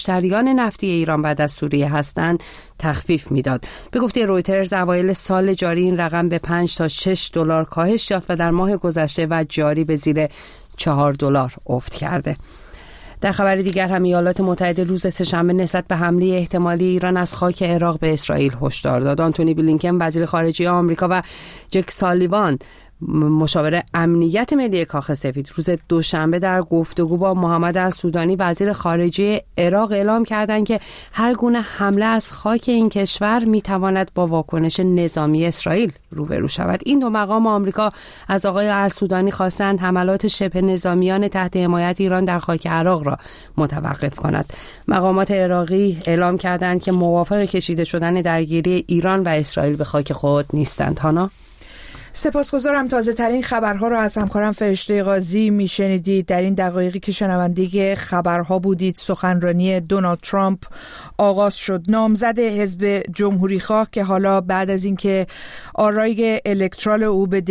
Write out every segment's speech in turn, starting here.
مشتریان نفتی ایران بعد از سوریه هستند تخفیف میداد. به گفته رویترز اوایل سال جاری این رقم به 5 تا 6 دلار کاهش یافت و در ماه گذشته و جاری به زیر 4 دلار افت کرده. در خبر دیگر هم ایالات متحده روز سه‌شنبه نسبت به حمله احتمالی ایران از خاک عراق به اسرائیل هشدار داد. آنتونی بلینکن وزیر خارجه آمریکا و جک سالیوان مشاور امنیت ملی کاخ سفید روز دوشنبه در گفتگو با محمد السودانی وزیر خارجه عراق اعلام کردند که هر گونه حمله از خاک این کشور میتواند با واکنش نظامی اسرائیل روبرو شود. این دو مقام آمریکا از آقای السودانی خواستند حملات شبه نظامیان تحت حمایت ایران در خاک عراق را متوقف کند. مقامات عراقی اعلام کردند که موافق کشیده شدن درگیری ایران و اسرائیل به خاک خود نیستند. هانا، سپاسگزارم. تازه ترین خبرها را از همکارم فرشته قاضی میشنیدید. در این دقایقی که شنونده خبرها بودید، سخنرانی دونالد ترامپ آغاز شد. نامزد حزب جمهوریخواه که حالا بعد از اینکه آرای الکترال او به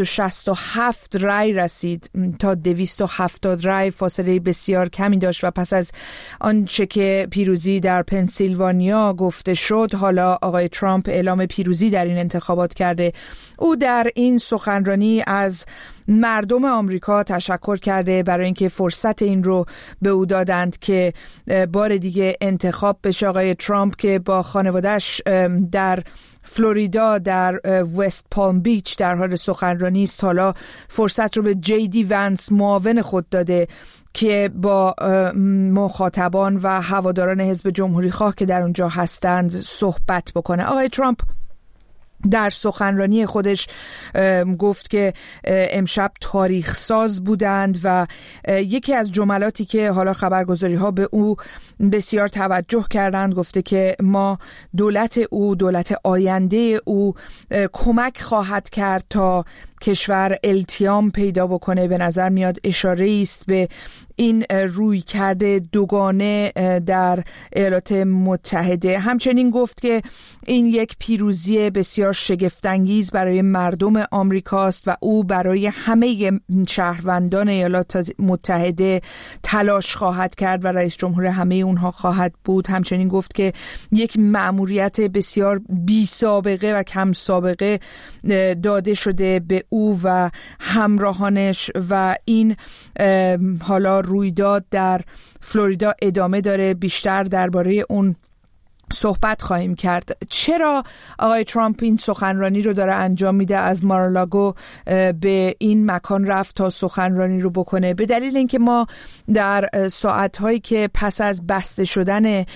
267 رای رسید تا 270 رای، فاصله بسیار کمی داشت و پس از آنچه که پیروزی در پنسیلوانیا گفته شد، حالا آقای ترامپ اعلام پیروزی در این انتخابات کرده. او در این سخنرانی از مردم آمریکا تشکر کرده برای اینکه فرصت این رو به او دادند که بار دیگه انتخاب بشه. آقای ترامپ که با خانواده‌اش در فلوریدا در وست پالم بیچ در حال سخنرانی است، حالا فرصت رو به جی دی ونس معاون خود داده که با مخاطبان و هواداران حزب جمهوریخواه که در اونجا هستند صحبت بکنه. آقای ترامپ در سخنرانی خودش گفت که امشب تاریخ ساز بودند و یکی از جملاتی که حالا خبرگزاری ها به او بسیار توجه کردند، گفته که ما دولت او، دولت آینده او کمک خواهد کرد تا کشور التیام پیدا بکنه. به نظر میاد اشاره است به این روی کرده دوگانه در ایالات متحده. همچنین گفت که این یک پیروزی بسیار شگفت‌انگیز برای مردم آمریکاست و او برای همه شهروندان ایالات متحده تلاش خواهد کرد و رئیس جمهور همه اونها خواهد بود. همچنین گفت که یک مأموریت بسیار بی سابقه و کم سابقه داده شده به او و همراهانش و این حالا رویداد در فلوریدا ادامه داره. بیشتر درباره اون صحبت خواهیم کرد. چرا آقای ترامپ این سخنرانی رو داره انجام میده؟ از مارالاگو به این مکان رفت تا سخنرانی رو بکنه به دلیل اینکه ما در ساعت‌هایی که پس از بسته شدن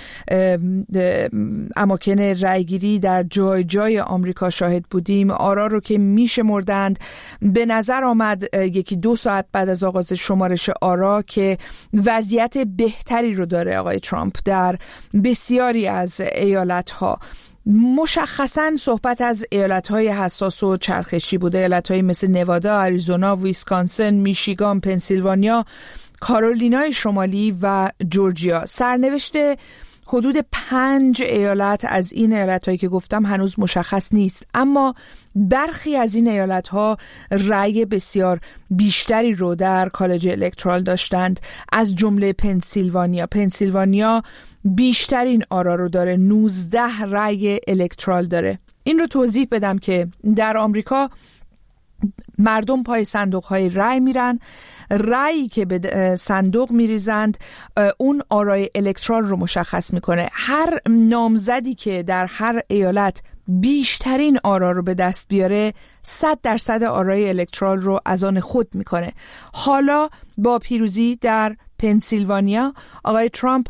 اماکن رایگیری در جای جای آمریکا شاهد بودیم. آرا رو که میشمردند، به نظر آمد 1-2 ساعت بعد از آغاز شمارش آرا که وضعیت بهتری رو داره آقای ترامپ در بسیاری از ایالت‌ها. مشخصاً صحبت از ایالت‌های حساس و چرخشی بوده، ایالت‌های مثل نوادا، آریزونا، ویسکانسن، میشیگان، پنسیلوانیا، کارولینای شمالی و جورجیا. سرنوشت حدود 5 ایالت از این ایالت‌هایی که گفتم هنوز مشخص نیست، اما برخی از این ایالت‌ها رأی بسیار بیشتری رو در کالج الکترال داشتند، از جمله پنسیلوانیا بیشترین آرا رو داره، 19 رأی الکترال داره. این رو توضیح بدم که در آمریکا مردم پای صندوق‌های رأی میرن، رأیی که به صندوق میریزند اون آرای الکترال رو مشخص میکنه. هر نامزدی که در هر ایالت بیشترین آرا رو به دست بیاره 100% آرای الکترال رو از آن خود میکنه. حالا با پیروزی در پنسیلوانیا آقای ترامپ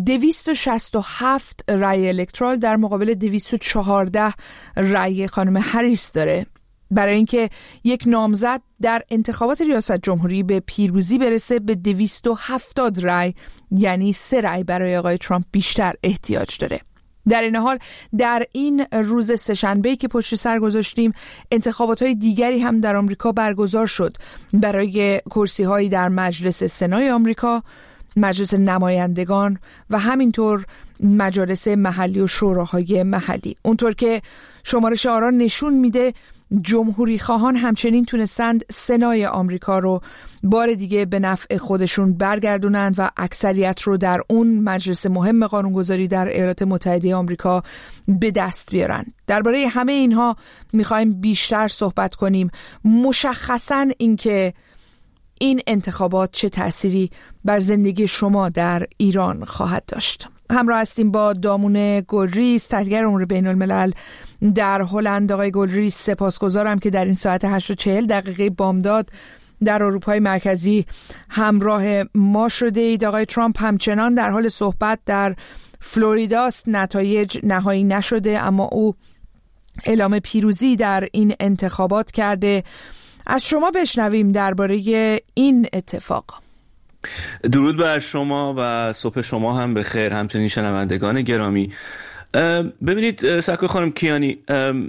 267 رأی الکترال در مقابل 214 رأی خانم هریس داره. برای اینکه یک نامزد در انتخابات ریاست جمهوری به پیروزی برسه به 270 رأی، یعنی 3 رأی برای آقای ترامپ بیشتر احتیاج داره. در این حال در این روز سه‌شنبه‌ای که پشت سر گذاشتیم، انتخابات‌های دیگری هم در آمریکا برگزار شد برای کرسی‌هایی در مجلس سنای آمریکا، مجلس نمایندگان و همینطور مجالس محلی و شوراهای محلی. اونطور که شمارش آرا نشون میده جمهوری خواهان همچنین تونستند سنای آمریکا رو بار دیگه به نفع خودشون برگردونند و اکثریت رو در اون مجلس مهم قانونگذاری در ایالات متحده آمریکا به دست بیارن. درباره همه اینها میخوایم بیشتر صحبت کنیم. مشخصاً اینکه این انتخابات چه تأثیری بر زندگی شما در ایران خواهد داشت. همراه هستیم با دامون گلریز، تحلیلگر امور بین الملل در هلند. آقای گلریز، سپاسگزارم که در این ساعت 8:40 بامداد در اروپای مرکزی همراه ما شده اید. آقای ترامپ همچنان در حال صحبت در فلوریداست. نتایج نهایی نشده اما او اعلام پیروزی در این انتخابات کرده. از شما بشنویم درباره این اتفاق. درود بر شما و صبح شما هم بخیر، همچنین شنوندگان گرامی. ببینید سکوی خانم کیانی،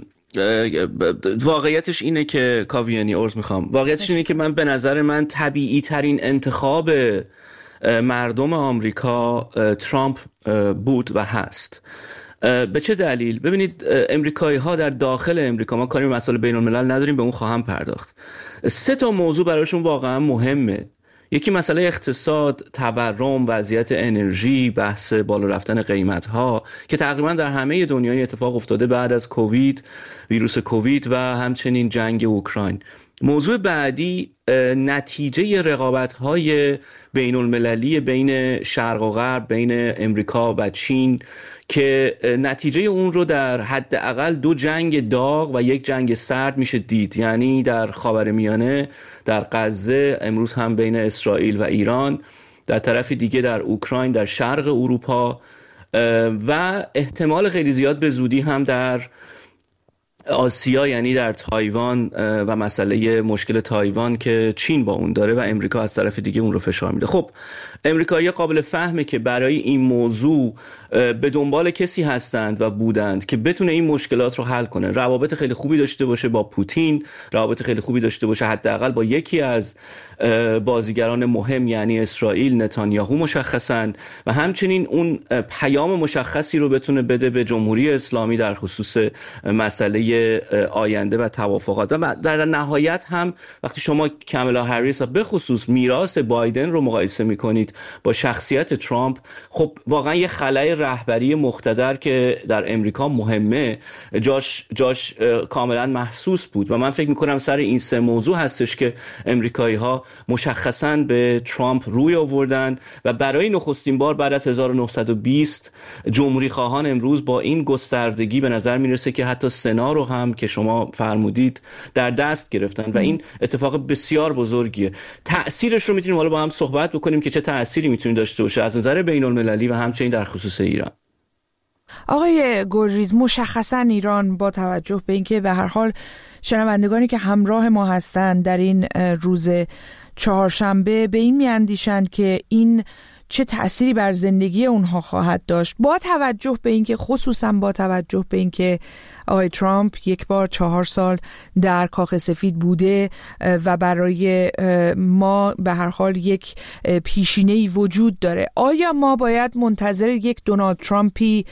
واقعیتش اینه که واقعیتش اینه که به نظر من طبیعی ترین انتخاب مردم آمریکا ترامپ بود و هست. به چه دلیل؟ ببینید امریکایی ها در داخل امریکا، ما کاری به مسائل بین الملل نداریم، به اون خواهم پرداخت. 3 موضوع براشون واقعا مهمه. یکی مسئله اقتصاد، تورم، وضعیت انرژی، بحث بالا رفتن قیمت ها که تقریبا در همه دنیا این اتفاق افتاده بعد از ویروس کووید و همچنین جنگ اوکراین. موضوع بعدی نتیجه رقابت‌های بین المللی بین شرق و غرب، بین امریکا و چین که نتیجه اون رو در حداقل 2 جنگ داغ و 1 جنگ سرد میشه دید، یعنی در خاورمیانه، در غزه، امروز هم بین اسرائیل و ایران، در طرف دیگه در اوکراین، در شرق اروپا و احتمال خیلی زیاد به زودی هم در آسیا، یعنی در تایوان و مسئله مشکل تایوان که چین با اون داره و امریکا از طرف دیگه اون رو فشار میده. خب امریکایی قابل فهمه که برای این موضوع به دنبال کسی هستند و بودند که بتونه این مشکلات رو حل کنه، روابط خیلی خوبی داشته باشه با پوتین، روابط خیلی خوبی داشته باشه حداقل با یکی از بازیگران مهم یعنی اسرائیل، نتانیاهو مشخصاً، و همچنین اون پیام مشخصی رو بتونه بده به جمهوری اسلامی در خصوص مسئله آینده و توافقات. و در نهایت هم وقتی شما کامالا هریس و به خصوص میراث بایدن رو مقایسه میکنید با شخصیت ترامپ، خب واقعا یه خلأ رهبری مقتدر که در امریکا مهمه جاش کاملا محسوس بود و من فکر میکنم سر این 3 موضوع هستش که امریکایی ها مشخصاً به ترامپ روی آوردن و برای نخستین بار بعد از 1920 جمهوری خواهان امروز با این گستردگی به نظر میرسه که حتی سنا رو هم که شما فرمودید در دست گرفتن و این اتفاق بسیار بزرگیه. تأثیرش رو میتونیم حالا با هم صحبت بکنیم که چه تأثیری میتونه داشته باشه از نظر بین المللی و همچنین در خصوص ایران. آقای گلریز، مشخصا ایران با توجه به اینکه به هر حال شنوندگانی که همراه ما هستند در این روز چهارشنبه به این میاندیشند که این چه تأثیری بر زندگی اونها خواهد داشت، با توجه به اینکه خصوصا با توجه به اینکه آقای ترامپ 1 بار 4 سال در کاخ سفید بوده و برای ما به هر حال یک پیشینه‌ای وجود داره. آیا ما باید منتظر یک دونالد ترامپی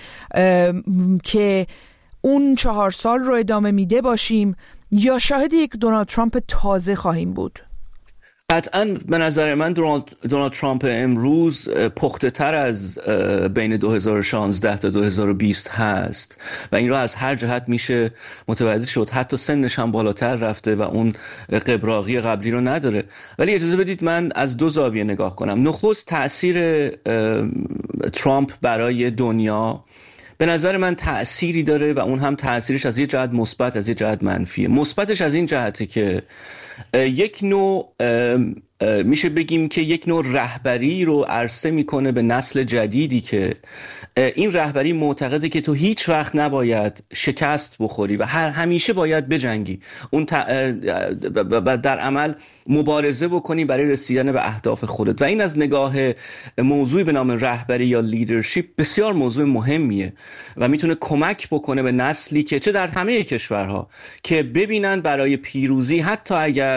که اون 4 سال رو ادامه میده باشیم یا شاهد یک دونالد ترامپ تازه خواهیم بود؟ قطعاً به نظر من دونالد ترامپ امروز پخته تر از بین 2016 تا 2020 هست و این را از هر جهت میشه متوجه شد. حتی سنش هم بالاتر رفته و اون قبراقی قبلی رو نداره. ولی اجازه بدید من از 2 زاویه نگاه کنم. نخست تأثیر ترامپ برای دنیا به نظر من تأثیری داره و اون هم تأثیرش از یه جهت مثبت از یه جهت منفیه. مثبتش از این جهته که یک نوع میشه بگیم که یک نوع رهبری رو عرضه میکنه به نسل جدیدی که این رهبری معتقده که تو هیچ وقت نباید شکست بخوری و همیشه باید بجنگی، اون در عمل مبارزه بکنی برای رسیدن به اهداف خودت و این از نگاه موضوعی به نام رهبری یا لیدرشپ بسیار موضوع مهمیه و میتونه کمک بکنه به نسلی که چه در همه کشورها که ببینن برای پیروزی حتی اگر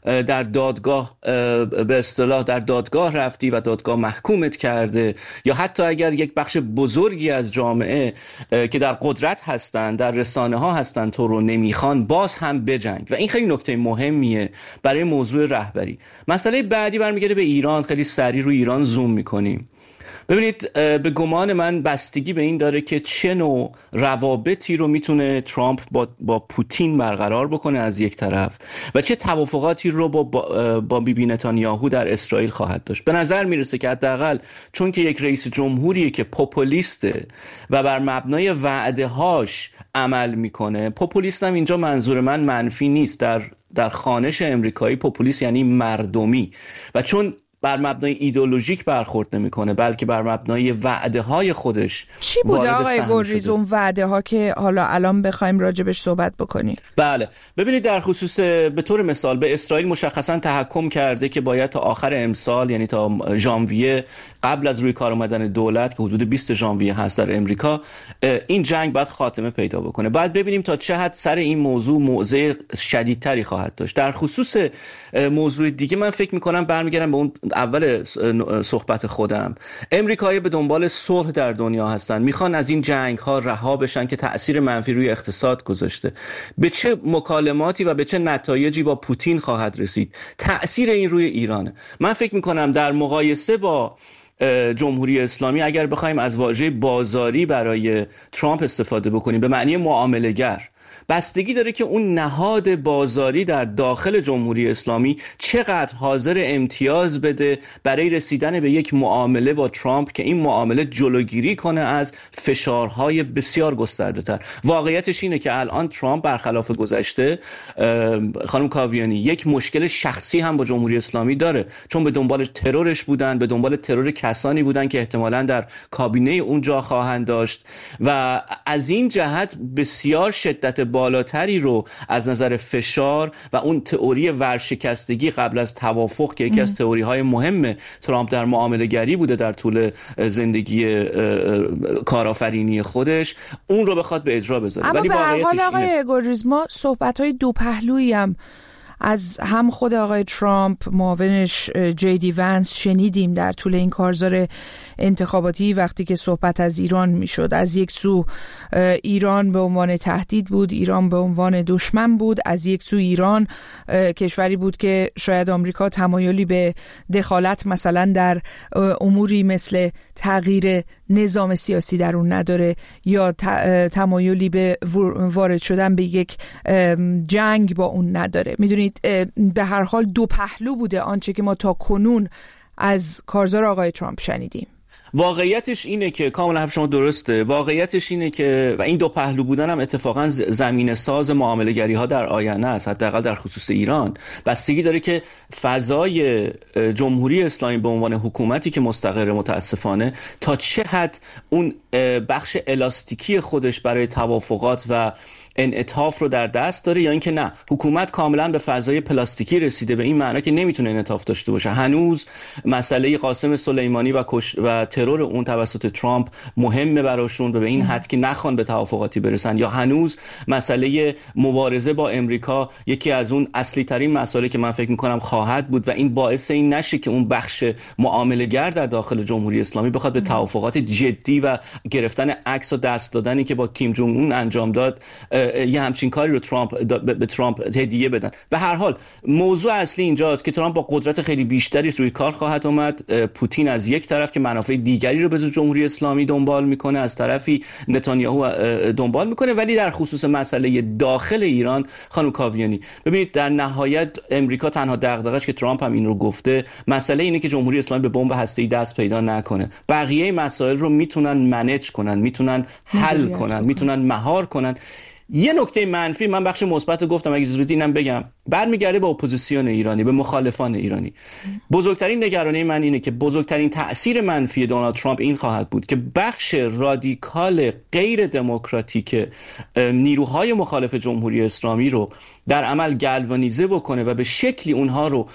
در دادگاه به اصطلاح در دادگاه رفتی و دادگاه محکومت کرده، یا حتی اگر یک بخش بزرگی از جامعه که در قدرت هستن، در رسانه ها هستن، تو رو نمیخوان، باز هم بجنگ. و این خیلی نکته مهمیه برای موضوع رهبری. مسئله بعدی برمیگرده به ایران. خیلی سریع رو ایران زوم میکنیم. ببینید، به گمان من بستگی به این داره که چه نوع روابطی رو میتونه ترامپ با پوتین برقرار بکنه از یک طرف و چه توافقاتی رو با بیبی نتانیاهو در اسرائیل خواهد داشت. به نظر میرسه که حداقل چون که یک رئیس جمهوریه که پوپولیسته و بر مبنای وعده‌هاش عمل میکنه، پوپولیست هم اینجا منظور من منفی نیست، در خوانش امریکایی پوپولیست یعنی مردمی، و چون بر مبنای ایدئولوژیک برخورد نمیکنه بلکه بر مبنای وعده های خودش. چی بوده آقای گلریز اون وعده ها که حالا الان بخوایم راجبش صحبت بکنیم؟ بله، ببینید، در خصوص به طور مثال به اسرائیل مشخصا تحکم کرده که باید تا آخر امسال، یعنی تا ژانویه، قبل از روی کار آمدن دولت که حدود 20 ژانویه هست در امریکا، این جنگ باید خاتمه پیدا بکنه. بعد ببینیم تا چه حد سر این موضوع موضع شدیدتری خواهد داشت. در خصوص موضوع دیگه من فکر میکنم برمیگردم به اون اول صحبت خودم. امریکایی به دنبال صلح در دنیا هستن، میخوان از این جنگ ها رها بشن که تأثیر منفی روی اقتصاد گذاشته. به چه مکالماتی و به چه نتایجی با پوتین خواهد رسید؟ تأثیر این روی ایرانه. من فکر میکنم در مقایسه با جمهوری اسلامی، اگر بخوایم از واژه بازاری برای ترامپ استفاده بکنیم به معنی معامله‌گر، بستگی داره که اون نهاد بازاری در داخل جمهوری اسلامی چقدر حاضر امتیاز بده برای رسیدن به یک معامله با ترامپ که این معامله جلوگیری کنه از فشارهای بسیار گسترده تر. واقعیتش اینه که الان ترامپ برخلاف گذشته، خانم کاویانی، یک مشکل شخصی هم با جمهوری اسلامی داره، چون به دنبال ترورش بودن، به دنبال ترور کسانی بودن که احتمالاً در کابینه اونجا خواهند داشت و از این جهت بسیار شدت بالاتری رو از نظر فشار و اون تئوری ورشکستگی قبل از توافق که یکی از تئوری‌های مهم ترامپ در معامله‌گری بوده در طول زندگی کارآفرینی خودش، اون رو بخواد به اجرا بذاره. ولی به هر حال آقای گلریز، ما صحبت‌های دو پهلویی هم از هم خود آقای ترامپ، معاونش جی دی ونس شنیدیم در طول این کارزار انتخاباتی وقتی که صحبت از ایران میشد. از یک سو ایران به عنوان تهدید بود، ایران به عنوان دشمن بود، از یک سو ایران کشوری بود که شاید آمریکا تمایلی به دخالت مثلا در اموری مثل تغییر نظام سیاسی در اون نداره یا تمایلی به وارد شدن به یک جنگ با اون نداره. میدونید به هر حال دو پهلو بوده آنچه که ما تا کنون از کارزار آقای ترامپ شنیدیم. واقعیتش اینه که کاملا حرف شما درسته. واقعیتش اینه که و این دو پهلو بودن هم اتفاقا زمینه ساز معامله‌گری ها در آینده است، حداقل در خصوص ایران. بستگی داره که فضای جمهوری اسلامی به عنوان حکومتی که مستقر متاسفانه تا چه حد اون بخش الاستیکی خودش برای توافقات و انعطاف رو در دست داره یا اینکه نه، حکومت کاملا به فضای پلاستیکی رسیده، به این معنی که نمیتونه انعطاف داشته باشه. هنوز مسئله قاسم سلیمانی و ترور اون توسط ترامپ مهمه براشون به این حد که نخوان به توافقاتی برسن، یا هنوز مسئله مبارزه با امریکا یکی از اون اصلی ترین مسائلی که من فکر میکنم خواهد بود و این باعث این نشه که اون بخش معامله‌گر در داخل جمهوری اسلامی بخواد به توافقات جدی و گرفتن عکس و دست دادنی که با کیم جونگ اون انجام داد یه همچین کاری رو به ترامپ هدیه بدن. به هر حال موضوع اصلی اینجاست که ترامپ با قدرت خیلی بیشتری روی کار خواهد اومد. پوتین از یک طرف که منافع دیگری رو به جمهوری اسلامی دنبال میکنه، از طرفی نتانیاهو دنبال میکنه. ولی در خصوص مسئله داخل ایران، خانم کاویانی، ببینید در نهایت امریکا تنها دغدغه‌اش که ترامپ هم این رو گفته، مسئله اینه که جمهوری اسلامی به بمب هسته‌ای دست پیدا نکنه. بقیه مسائل رو میتونن منیج کنن، میتونن حل کنن، میتونن مهار کنن. یه نکته منفی، من بخش مثبت رو گفتم، اگه اجازه بدید اینم بگم، برمیگرده به اپوزیسیون ایرانی، به مخالفان ایرانی. بزرگترین نگرانی من اینه که بزرگترین تأثیر منفی دونالد ترامپ این خواهد بود که بخش رادیکال غیر دموکراتیک نیروهای مخالف جمهوری اسلامی رو در عمل گلوانیزه بکنه و به شکلی اونها رو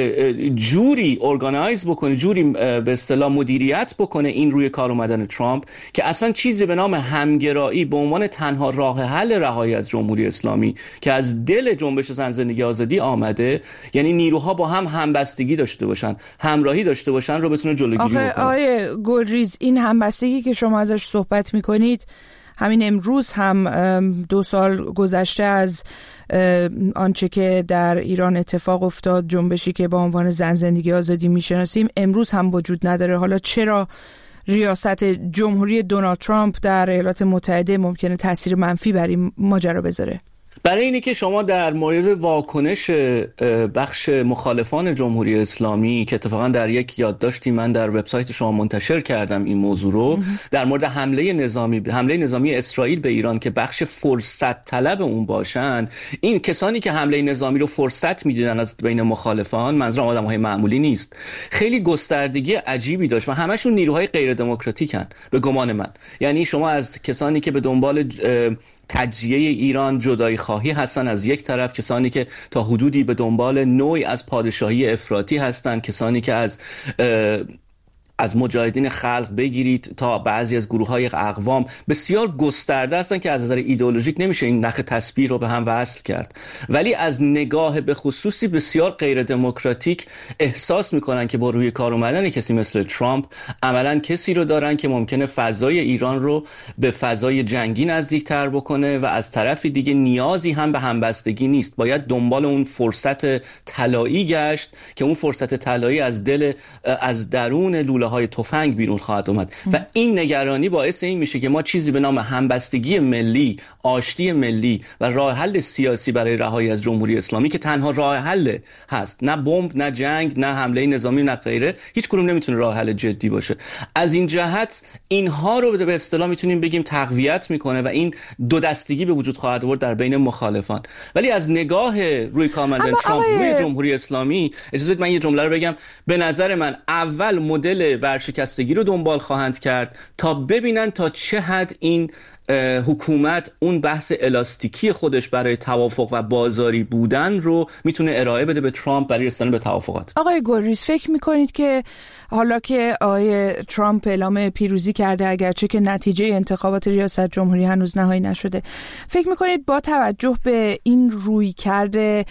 جوری ارگانایز بکنه، جوری به اصطلاح مدیریت بکنه این روی کار اومدن ترامپ که اصلا چیزی به نام همگرایی به عنوان تنها راه حل رهایی از جمهوری اسلامی که از دل جنبش زن زندگی زندگی آزادی آمده، یعنی نیروها با هم همبستگی داشته باشن، همراهی داشته باشن رو بتونه جلوگیری بکنه. آقای گلریز، این همبستگی که شما ازش صحبت میکنید همین امروز هم 2 سال گذشته از آنچه که در ایران اتفاق افتاد، جنبشی که با عنوان زن زندگی آزادی میشناسیم، امروز هم وجود نداره. حالا چرا ریاست جمهوری دونالد ترامپ در ایالات متحده ممکنه تاثیر منفی بر این ماجرا بذاره؟ برای اینی که شما در مورد واکنش بخش مخالفان جمهوری اسلامی که اتفاقا در یک یادداشتی من در وبسایت شما منتشر کردم این موضوع رو، در مورد حمله نظامی اسرائیل به ایران که بخش فرصت طلب اون باشن، این کسانی که حمله نظامی رو فرصت میدیدن از بین مخالفان، منظورم آدم‌های معمولی نیست، خیلی گستردگی عجیبی داشت و همشون نیروهای غیر دموکراتیکن به گمان من. یعنی شما از کسانی که به دنبال تجزیه ایران، جدایی خواهی هستن از یک طرف، کسانی که تا حدودی به دنبال نوعی از پادشاهی افراطی هستن، کسانی که از مجاهدین خلق بگیرید تا بعضی از گروه‌های اقوام بسیار گسترده هستن که از نظر ایدئولوژیک نمیشه این نخ تسبیح رو به هم وصل کرد، ولی از نگاه به خصوصی بسیار غیر دموکراتیک احساس میکنن که با روی کار اومدن کسی مثل ترامپ عملاً کسی رو دارن که ممکنه فضای ایران رو به فضای جنگی نزدیکتر بکنه و از طرف دیگه نیازی هم به همبستگی نیست، باید دنبال اون فرصت طلایی گشت که اون فرصت طلایی از درون لوله های تفنگ بیرون خواهد اومد و این نگرانی باعث این میشه که ما چیزی به نام همبستگی ملی، آشتی ملی و راه حل سیاسی برای رهایی از جمهوری اسلامی که تنها راه حل هست، نه بمب، نه جنگ، نه حمله نظامی، نه غیره، هیچ کدوم نمیتونه راه حل جدی باشه. از این جهت اینها رو به اصطلاح میتونیم بگیم تقویت میکنه و این دو دستگی به وجود خواهد آورد در بین مخالفان. ولی از نگاه روی کاملا ترامپ روی جمهوری اسلامی، اجازه بدید من یه جمله رو بگم. به نظر من اول مدل ورشکستگی رو دنبال خواهند کرد تا ببینن تا چه حد این حکومت اون بحث الاستیکی خودش برای توافق و بازاری بودن رو میتونه ارائه بده به ترامپ برای رسیدن به توافقات. آقای گلریز، فکر میکنید که حالا که آقای ترامپ اعلام پیروزی کرده، اگرچه که نتیجه انتخابات ریاست جمهوری هنوز نهایی نشده، فکر میکنید با توجه به این رویکرد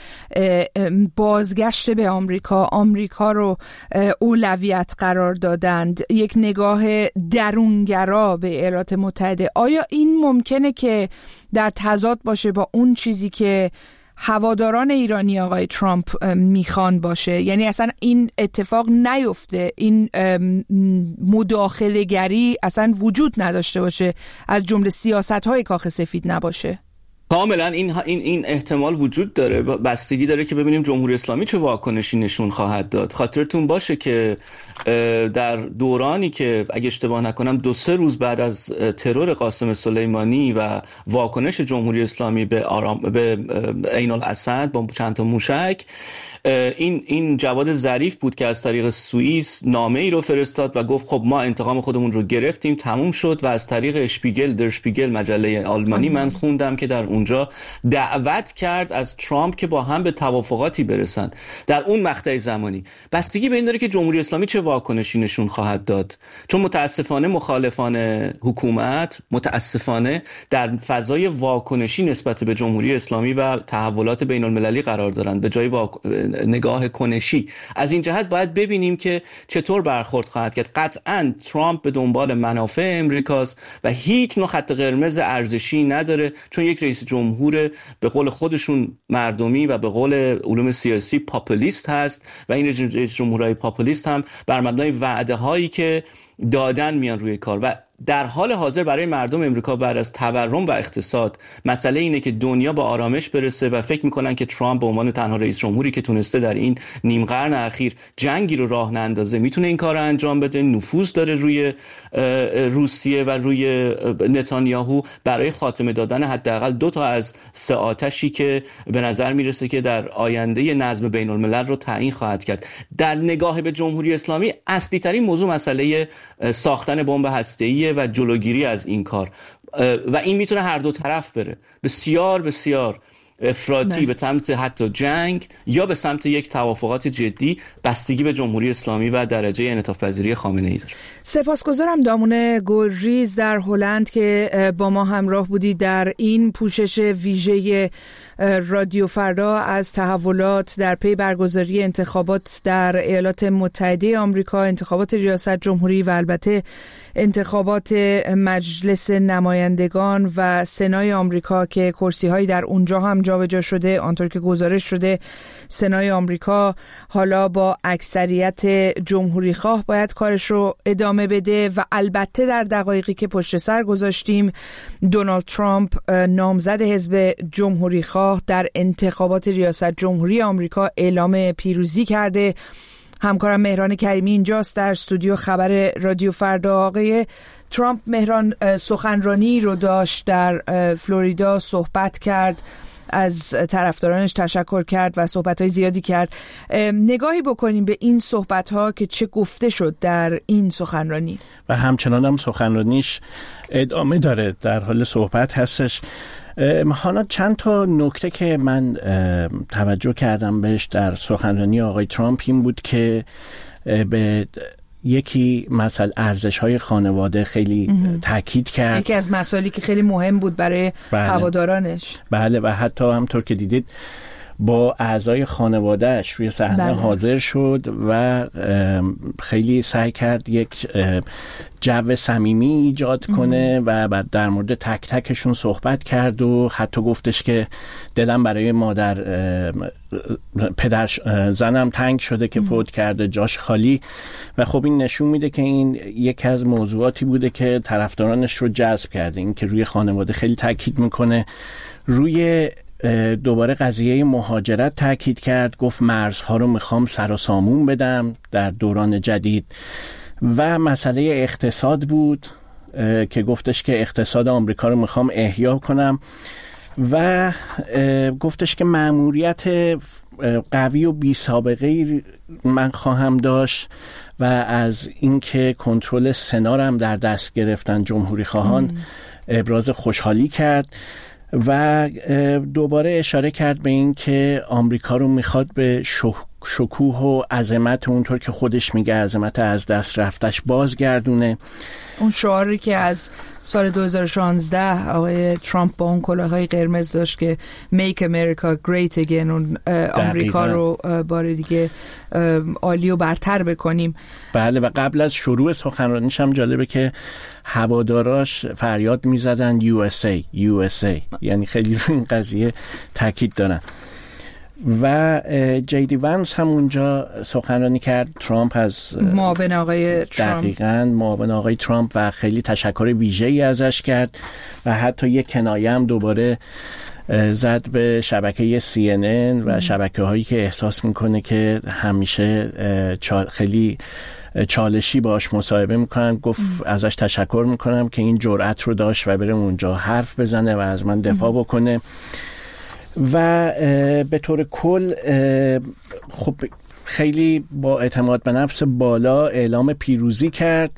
بازگشت به آمریکا رو اولویت قرار دادند، یک نگاه درونگرا به ایالات متحده، آیا این ممکنه که در تضاد باشه با اون چیزی که هواداران ایرانی آقای ترامپ میخوان باشه؟ یعنی اصلا این اتفاق نیفته، این مداخله گری اصلا وجود نداشته باشه، از جمله سیاست‌های کاخ سفید نباشه؟ کاملا این احتمال وجود داره، بستگی داره که ببینیم جمهوری اسلامی چه واکنشی نشون خواهد داد. خاطرتون باشه که در دورانی که اگه اشتباه نکنم 2-3 روز بعد از ترور قاسم سلیمانی و واکنش جمهوری اسلامی به عین الاسد با چند تا موشک، این جواد ظریف بود که از طریق سوئیس نامه ای رو فرستاد و گفت خب ما انتقام خودمون رو گرفتیم، تموم شد، و از طریق در شپیگل مجله آلمانی من خوندم که در اونجا دعوت کرد از ترامپ که با هم به توافقاتی برسن. در اون مقطع زمانی بستگی به این داره که جمهوری اسلامی چه واکنشی نشون خواهد داد، چون متاسفانه مخالفان حکومت متاسفانه در فضای واکنشی نسبت به جمهوری اسلامی و تحولات بین المللی قرار دارند به جای نگاه کنشی. از این جهت باید ببینیم که چطور برخورد خواهد کرد. قطعاً ترامپ به دنبال منافع امریکاست و هیچ نوع خط قرمز ارزشی نداره، چون یک رئیس جمهور به قول خودشون مردمی و به قول علوم سیاسی پاپولیست هست و این رئیس جمهورهای پاپولیست هم بر مبنای وعده هایی که دادن میان روی کار. و در حال حاضر برای مردم امریکا بعد از تورم و اقتصاد مسئله اینه که دنیا با آرامش برسه و فکر میکنن که ترامپ به عنوان تنها رئیس جمهوری که تونسته در این نیم قرن اخیر جنگی رو راه نندازه میتونه این کار رو انجام بده، نفوذ داره روی روسیه و روی نتانیاهو برای خاتمه دادن حداقل 2 تا از 3 آتشی که به نظر میرسه که در آینده نظم بین الملل رو تعیین خواهد کرد. در نگاه به جمهوری اسلامی اصلی ترین موضوع مسئله ساختن بمب هسته‌ای و جلوگیری از این کار و این میتونه هر دو طرف بره. بسیار بسیار افراطی به سمت حتی جنگ یا به سمت یک توافقات جدی بستگی به جمهوری اسلامی و درجه انعطاف‌پذیری خامنه‌ای داره. سپاسگزارم دامون گلریز در هلند که با ما همراه بودی در این پوشش ویژه رادیو فردا از تحولات در پی برگزاری انتخابات در ایالات متحده آمریکا، انتخابات ریاست جمهوری و البته انتخابات مجلس نمایندگان و سنای آمریکا که کرسی‌هایی در اونجا هم جابجا شده. آنطور که گزارش شده سنای آمریکا حالا با اکثریت جمهوری خواه باید کارش رو ادامه بده و البته در دقایقی که پشت سر گذاشتیم دونالد ترامپ نامزد حزب جمهوری خواه در انتخابات ریاست جمهوری آمریکا اعلام پیروزی کرده. همکارم مهران کریمی اینجاست در استودیو خبر رادیو فردا. آقای ترامپ مهران سخنرانی رو داشت در فلوریدا، صحبت کرد، از طرفدارانش تشکر کرد و صحبت‌های زیادی کرد. نگاهی بکنیم به این صحبت‌ها که چه گفته شد در این سخنرانی. و همچنان هم سخنرانیش ادامه داره، در حال صحبت هستش. حالا چند تا نکته که من توجه کردم بهش در سخنرانی آقای ترامپ این بود که به یکی مثلا ارزش‌های خانواده خیلی تاکید کرد. یکی از مسائلی که خیلی مهم بود برای هوادارانش. بله، و حتی همطور که دیدید با اعضای خانوادهش روی صحنه حاضر شد و خیلی سعی کرد یک جو صمیمی ایجاد کنه و در مورد تک تکشون صحبت کرد و حتی گفتش که دلم برای مادر پدر زنم تنگ شده که فوت کرده، جاش خالی. و خب این نشون میده که این یک از موضوعاتی بوده که طرفدارانش رو جذب کرده، این که روی خانواده خیلی تاکید میکنه. روی دوباره قضیه مهاجرت تاکید کرد، گفت مرزها رو میخوام سر و سامون بدم در دوران جدید. و مسئله اقتصاد بود که گفتش که اقتصاد آمریکا رو میخوام احیا کنم و گفتش که مأموریت قوی و بی سابقه من خواهم داشت و از اینکه کنترل سنا رو هم در دست گرفتن جمهوری خواهان ابراز خوشحالی کرد و دوباره اشاره کرد به این که آمریکا رو میخواد به شکوه و عظمت اونطور که خودش میگه عظمت از دست رفتش بازگردونه. اون شعاری که از سال 2016 آقای ترامپ با اون کلاههای قرمز داشت که Make America Great Again، اون آمریکا رو بار دیگه عالی و برتر بکنیم. بله، و قبل از شروع سخنرانیش هم جالبه که هواداراش فریاد میزدن USA USA، یعنی خیلی رو این قضیه تاکید دارن. و جیدی ونس هم اونجا سخنرانی کرد، ترامپ از معاون آقای ترامپ، دقیقاً معاون آقای ترامپ، و خیلی تشکر ویژه‌ای ازش کرد و حتی یک کنایه هم دوباره زد به شبکه CNN و شبکه‌هایی که احساس میکنه که همیشه خیلی چالشی باش مصاحبه میکنن. گفت ازش تشکر میکنم که این جرأت رو داشت و بره اونجا حرف بزنه و از من دفاع بکنه. و به طور کل خب خیلی با اعتماد به نفس بالا اعلام پیروزی کرد.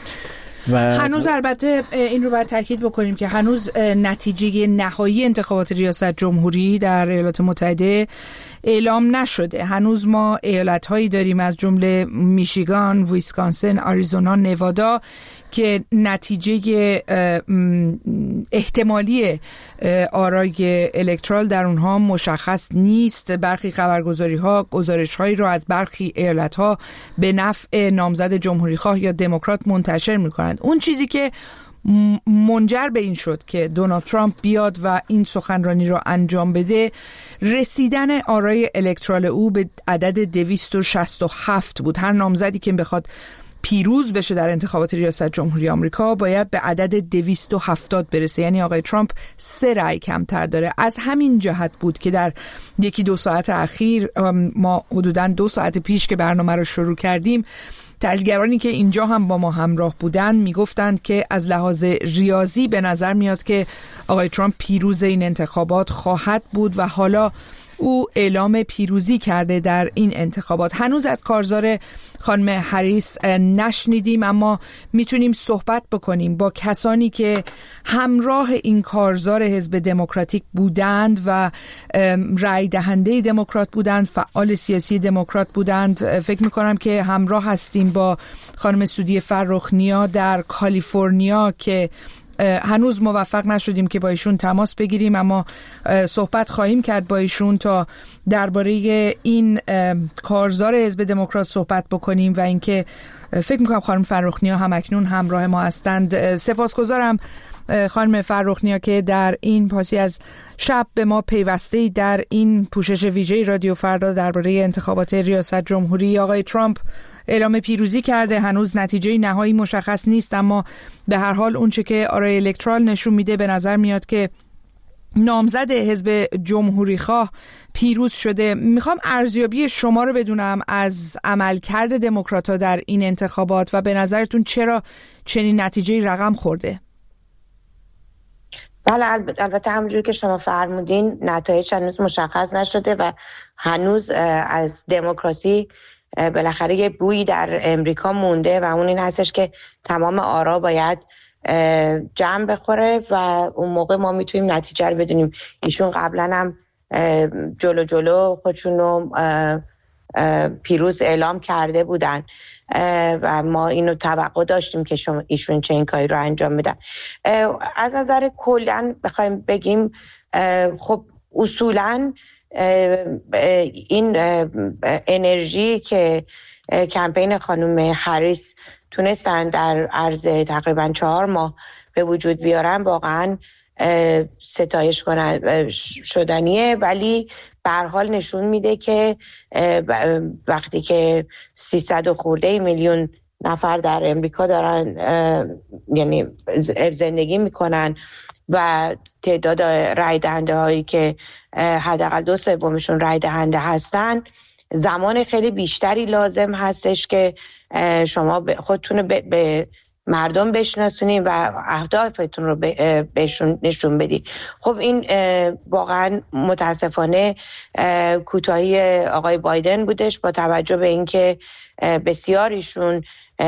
و هنوز البته این رو باید تاکید بکنیم که هنوز نتیجه نهایی انتخابات ریاست جمهوری در ایالات متحده اعلام نشده. هنوز ما ایالت‌هایی داریم از جمله میشیگان، ویسکانسن، آریزونا، نوادا که نتیجه احتمالی آرای الکترال در اونها مشخص نیست. برخی خبرگزاری‌ها گزارش‌هایی رو از برخی ایالت‌ها به نفع نامزد جمهوری خواه یا دموکرات منتشر می‌کنند. اون چیزی که منجر به این شد که دونالد ترامپ بیاد و این سخنرانی رو انجام بده، رسیدن آرای الکترال او به عدد 267 بود. هر نامزدی که بخواد پیروز بشه در انتخابات ریاست جمهوری آمریکا باید به عدد 270 برسه، یعنی آقای ترامپ 3 رأی کمتر داره. از همین جهت بود که در 1-2 ساعت اخیر، ما حدوداً 2 ساعت پیش که برنامه رو شروع کردیم، تحلیلگرانی که اینجا هم با ما همراه بودن میگفتند که از لحاظ ریاضی به نظر میاد که آقای ترامپ پیروز این انتخابات خواهد بود و حالا او اعلام پیروزی کرده در این انتخابات. هنوز از کارزار خانم هریس نشنیدیم، اما میتونیم صحبت بکنیم با کسانی که همراه این کارزار حزب دموکراتیک بودند و رای دهنده دموکرات بودند، فعال سیاسی دموکرات بودند. فکر میکنم که همراه هستیم با خانم سودی فرخنیا در کالیفرنیا که هنوز موفق نشدیم که با ایشون تماس بگیریم، اما صحبت خواهیم کرد با ایشون تا درباره این کارزار حزب دموکرات صحبت بکنیم و اینکه فکر میکنم خانم فرخنیا هم اکنون همراه ما هستند. سپاسگزارم خانم فرخنیا که در این پاسی از شب به ما پیوسته در این پوشش ویژه رادیو فردا درباره انتخابات ریاست جمهوری. آقای ترامپ اعلام پیروزی کرده، هنوز نتیجه نهایی مشخص نیست، اما به هر حال اونچه که آرای الکترال نشون میده به نظر میاد که نامزد حزب جمهوری خواه پیروز شده. میخوام ارزیابی شما رو بدونم از عملکرد دموکرات‌ها در این انتخابات و به نظرتون چرا چنین نتیجه‌ای رقم خورده؟ بله، البته همونجوری که شما فرمودین نتایج هنوز مشخص نشده و هنوز از دموکراسی بالاخره یه بویی در امریکا مونده و اون این هستش که تمام آرا باید جمع بخوره و اون موقع ما میتونیم نتیجه رو بدونیم. ایشون قبلا هم جلو خودشون رو پیروز اعلام کرده بودن و ما اینو توقع داشتیم که ایشون چه این کاری رو انجام بدن. از نظر کلاً بخوایم بگیم خب اصولاً این انرژی که کمپین خانم هریس تونستن در عرض تقریباً 4 ماه به وجود بیارن واقعاً ستایش شدنیه، ولی به هر حال نشون میده که وقتی که 300 خورده میلیون نفر در امریکا دارن یعنی زندگی میکنن و تعداد رای دهنده هایی که حداقل 2/3 رای دهنده هستن، زمان خیلی بیشتری لازم هستش که شما خودتون رو به مردم بشناسونین و اهدافتون رو بهشون نشون بدید. خب این واقعا متاسفانه کوتاهی آقای بایدن بودش، با توجه به اینکه بسیاریشون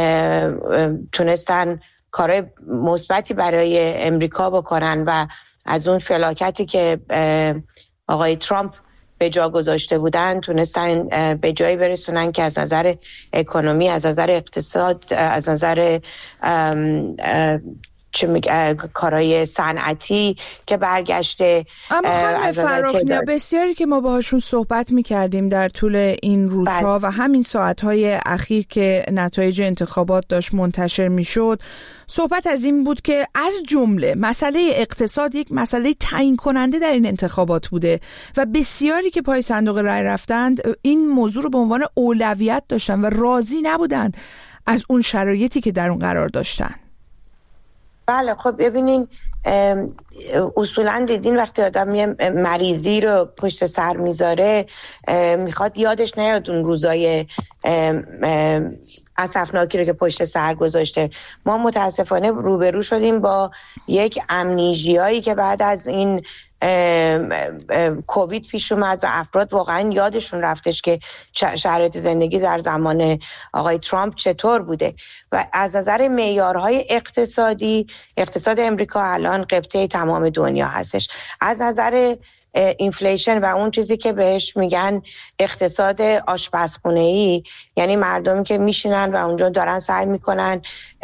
تونستن کارهای مثبتی برای امریکا بکنن و از اون فلاکتی که آقای ترامپ به جا گذاشته بودن تونستن به جایی برسونن که از نظر اکونومی، از نظر اقتصاد، از نظر کارهای صنعتی که برگشته. اما خانم فرخنیا، بسیاری که ما باهاشون صحبت میکردیم در طول این روزها و همین ساعتهای اخیر که نتایج انتخابات داشت منتشر میشد، صحبت از این بود که از جمله مسئله اقتصاد یک مسئله تعیین کننده در این انتخابات بوده و بسیاری که پای صندوق رای رفتند این موضوع رو به عنوان اولویت داشتن و راضی نبودند از اون شرایطی که در اون قرار داشتن. بله، خب ببینین اصولا دیدین وقتی آدم یه مریضی رو پشت سر میذاره میخواد یادش نیاد اون روزای اسفناکی رو که پشت سر گذاشته. ما متاسفانه روبرو شدیم با یک امنیژیایی که بعد از این کووید پیش اومد و افراد واقعا یادشون رفتش که شرایط زندگی در زمان آقای ترامپ چطور بوده و از نظر معیارهای اقتصادی، اقتصاد امریکا الان غبطه تمام دنیا هستش. از نظر اینفلیشن و اون چیزی که بهش میگن اقتصاد آشپزخونه‌ای، یعنی مردمی که میشینن و اونجا دارن سعی میکنن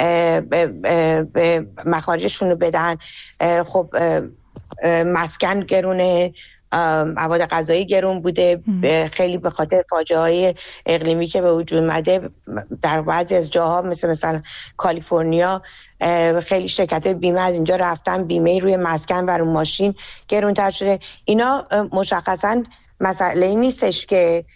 به مخارجشون رو بدن. خب مسکن گرونه، مواد غذایی گرون بوده، خیلی به خاطر فاجعه‌های اقلیمی که به وجود اومده در بعضی از جاها مثلا کالیفرنیا خیلی شرکت‌های بیمه از اینجا رفتن بیمه روی مسکن و روی ماشین گرونتر شده. اینا مشخصاً مسئله نیستش که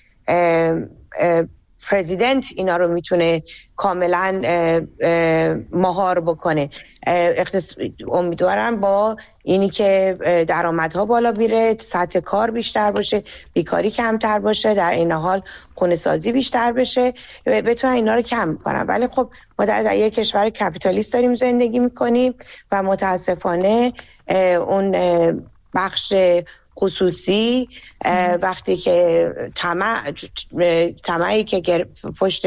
پرزیدنت اینا رو میتونه کاملا مهار بکنه. امیدوارم با اینی که درآمدها بالا بیره، سطح کار بیشتر باشه، بیکاری کمتر باشه، در این حال خونه‌سازی بیشتر بشه، بتونن اینا رو کم کنن. ولی خب ما در یک کشور کپیتالیست داریم زندگی میکنیم و متاسفانه اون بخش خصوصی وقتی که طمعی که پشت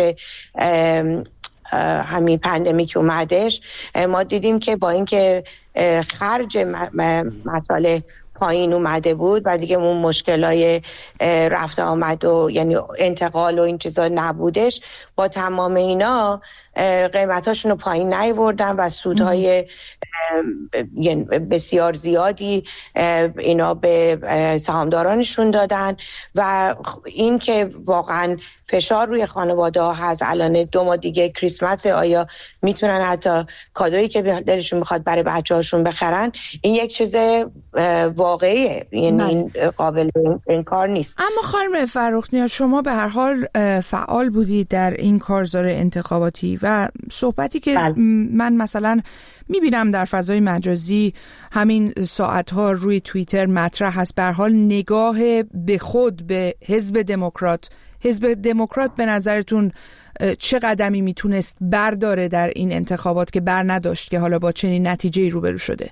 همین پندمیک اومدش، ما دیدیم که با اینکه خرج مسائل پایین اومده بود و دیگه اون مشکلای رفت آمد و یعنی انتقال و این چیزا نبودش، با تمام اینا قیمتاشون رو پایین نیاوردن و سودهای بسیار زیادی اینا به سهامدارانشون دادن و این که واقعا فشار روی خانواده ها هست. الان 2 ماه دیگه کریسمس، آیا میتونن حتی کادویی که دلشون میخواد برای بچه‌هاشون بخرن؟ این یک چیز واقعیه، یعنی این قابل انکار نیست. اما خانم فرخ-نیا، شما به هر حال فعال بودید در این کارزار انتخاباتی و صحبتی که من مثلا میبینم در فضای مجازی همین ساعتها روی توییتر مطرح هست، به هر حال نگاه به خود به حزب دموکرات به نظرتون چه قدمی میتونست برداره در این انتخابات که بر نداشت که حالا با چنین نتیجه‌ای روبرو شده؟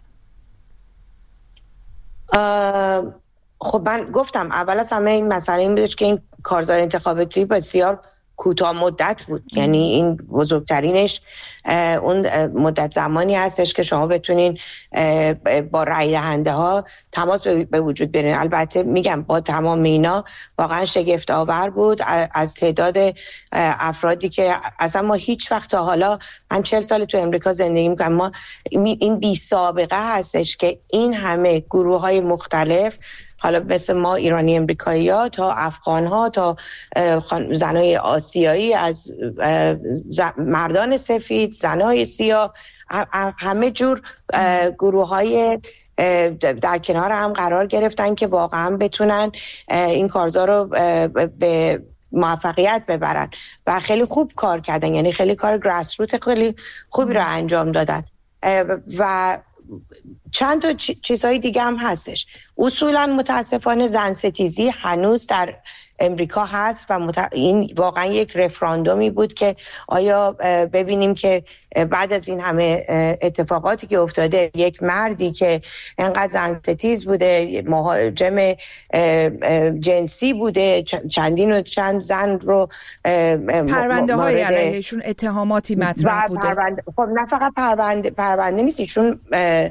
خب من گفتم اول از همه این مسئله این بودش که این کارزار انتخاباتی بسیار کوتاه مدت بود، یعنی این بزرگترینش اون مدت زمانی هستش که شما بتونین با رای دهنده ها تماس به وجود بیارین. البته میگم با تمام اینا واقعا شگفت آور بود از تعداد افرادی که اصلا ما هیچ وقت تا حالا، من 40 سال تو امریکا زندگی میکنم، ما این بی سابقه هستش که این همه گروه های مختلف، حالا مثل ما ایرانی امریکایی‌ها تا افغان‌ها تا زنای آسیایی، از مردان سفید، زنای سیاه، همه جور گروه‌های در کنار هم قرار گرفتن که واقعا بتونن این کارزار رو به موفقیت ببرن و خیلی خوب کار کردن، یعنی خیلی کار گراس روت خیلی خوبی رو انجام دادن. و چند تا چیزهای دیگه هم هستش. اصولا متاسفانه زن ستیزی هنوز در امریکا هست و این واقعا یک رفراندومی بود که آیا ببینیم که بعد از این همه اتفاقاتی که افتاده، یک مردی که انقدر زن ستیز بوده، مهاجم جنسی بوده، چند زن رو پرونده های علیهشون اتهاماتی مطرح بوده. خب نه فقط پرونده نیست، ایشون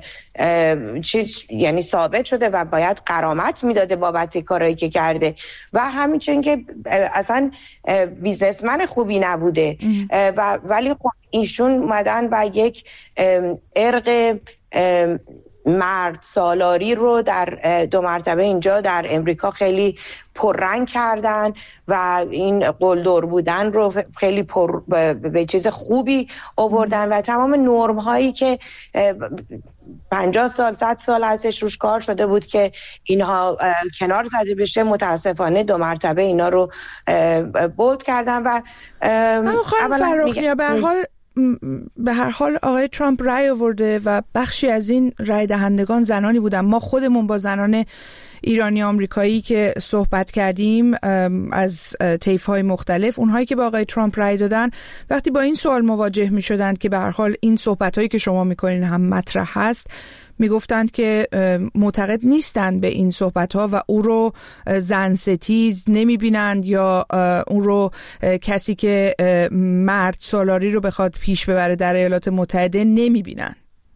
یعنی ثابت شده و باید غرامت میداده بابت کارهایی که کرده و همینچنین که اصلا بیزنسمن خوبی نبوده ولی خب ایشون اومدن و یک ارق مرد سالاری رو در 2 مرتبه اینجا در امریکا خیلی پررنگ کردن و این قلدر بودن رو خیلی به چیز خوبی آوردن و تمام نرم هایی که 50 سال 100 سال ازش روش کار شده بود که اینها کنار زده بشه، متاسفانه 2 مرتبه اینا رو بولد کردن. و خانم فرخ-نیا، به هر حال آقای ترامپ رای آورده و بخشی از این رای دهندگان زنانی بودن. ما خودمون با زنان ایرانی آمریکایی که صحبت کردیم از طیف‌های مختلف، اونهایی که با آقای ترامپ رای دادن وقتی با این سوال مواجه می‌شدن که به هر حال این صحبت‌هایی که شما می‌کنین هم مطرح هست، میگفتند که معتقد نیستند به این صحبت‌ها و او رو زن ستیز نمی‌بینند یا اون رو کسی که مرد سالاری رو بخواد پیش ببره در ایالات متحده نمی‌بینند.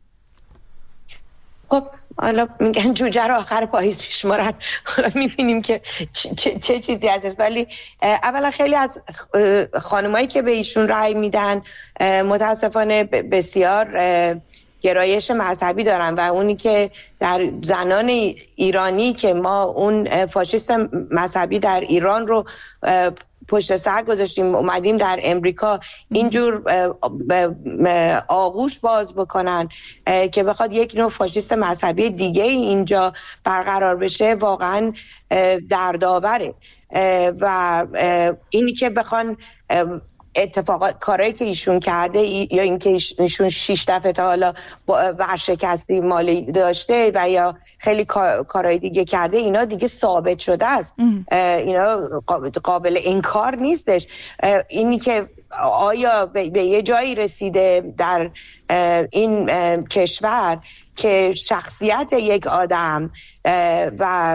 خب حالا میگن جوجه رو آخر پاییز میشمارن، حالا میبینیم که چه چیزی هست. ولی اولا خیلی از خانمایی که به ایشون رأی میدن متاسفانه بسیار گرایش مذهبی دارن و اونی که در زنان ایرانی که ما اون فاشیست مذهبی در ایران رو پشت سر گذاشتیم، اومدیم در امریکا اینجور آغوش باز بکنن که بخواد یک نوع فاشیست مذهبی دیگه اینجا برقرار بشه، واقعا دردآوره. و اینی که بخوان اتفاقات کارهایی که ایشون کرده یا اینکه ایشون 6 دفعه تا حالا ورشکستی مالی داشته و یا خیلی کارهای دیگه کرده، اینا دیگه ثابت شده است. اینا قابل انکار نیستش. اینی که آیا به یه جایی رسیده در این کشور که شخصیت یک آدم و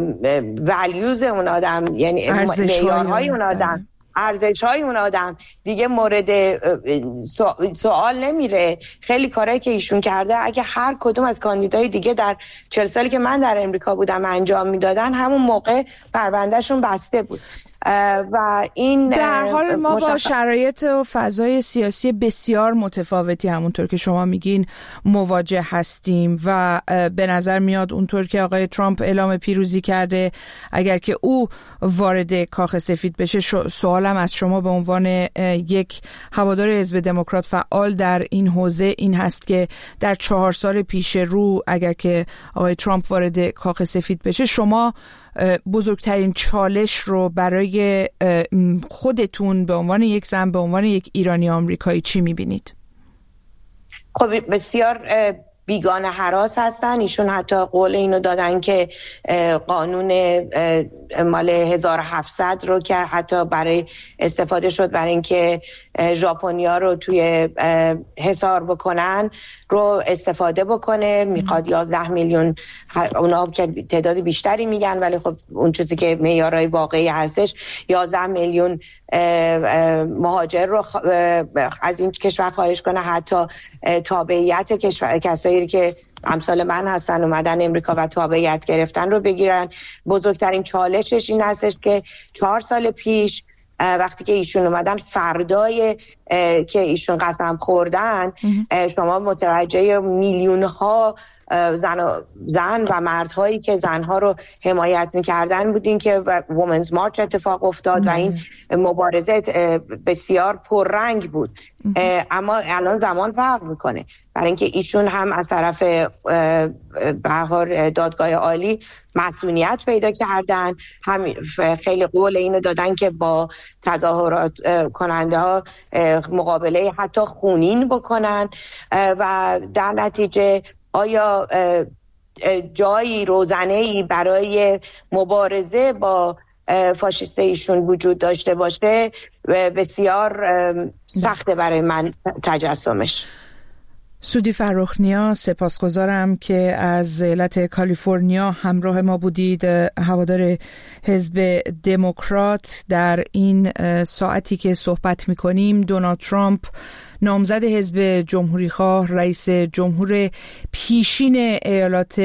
ولیوز اون آدم، یعنی معیارهای اون آدم، ارزش‌های اون آدم دیگه مورد سوال نمیره. خیلی کارهایی که ایشون کرده اگه هر کدوم از کاندیدای دیگه در 40 سالی که من در امریکا بودم انجام میدادن، همون موقع پروندهشون بسته بود. و این در حال ما با شرایط و فضای سیاسی بسیار متفاوتی همونطور که شما میگین مواجه هستیم و به نظر میاد اونطور که آقای ترامپ اعلام پیروزی کرده، اگر که او وارد کاخ سفید بشه، سوالم از شما به عنوان یک هوادار حزب دموکرات فعال در این حوزه این هست که در 4 سال پیش رو اگر که آقای ترامپ وارد کاخ سفید بشه، شما بزرگترین چالش رو برای خودتون به عنوان یک زن، به عنوان یک ایرانی آمریکایی چی میبینید؟ خب بسیار بیگانه هراس هستن. ایشون حتی قول اینو دادن که قانون مال 1700 رو که حتی برای استفاده شد برای اینکه ژاپنیا رو توی حصار بکنن رو استفاده بکنه. میخواد 11 میلیون، اونا که تعداد بیشتری میگن ولی خب اون چیزی که معیارهای واقعی هستش 11 میلیون مهاجر رو از این کشور خارج کنه، حتی تابعیت کسایی که امثال من هستن اومدن امریکا و تابعیت گرفتن رو بگیرن. بزرگترین چالشش این هستش که 4 سال پیش وقتی که ایشون اومدن، فردای که ایشون قسم خوردن، شما متوجه میلیون ها زن و مردهایی که زنها رو حمایت میکردن بودین که وومنز مارچ اتفاق افتاد و این مبارزه بسیار پررنگ بود. اما الان زمان فرق میکنه برای اینکه ایشون هم از طرف دادگاه عالی مسئولیت پیدا کردن، هم خیلی قول اینو دادن که با تظاهرات کننده ها مقابله حتی خونین بکنن و در نتیجه آیا جایی روزنه‌ای برای مبارزه با فاشیست ایشون وجود داشته باشه بسیار سخته برای من تجسمش. سودی فرخنیا، سپاسگزارم که از ایالت کالیفرنیا همراه ما بودید، هوادار حزب دموکرات. در این ساعتی که صحبت می‌کنیم دونالد ترامپ نامزد حزب جمهوری‌خواه، رئیس جمهور پیشین ایالات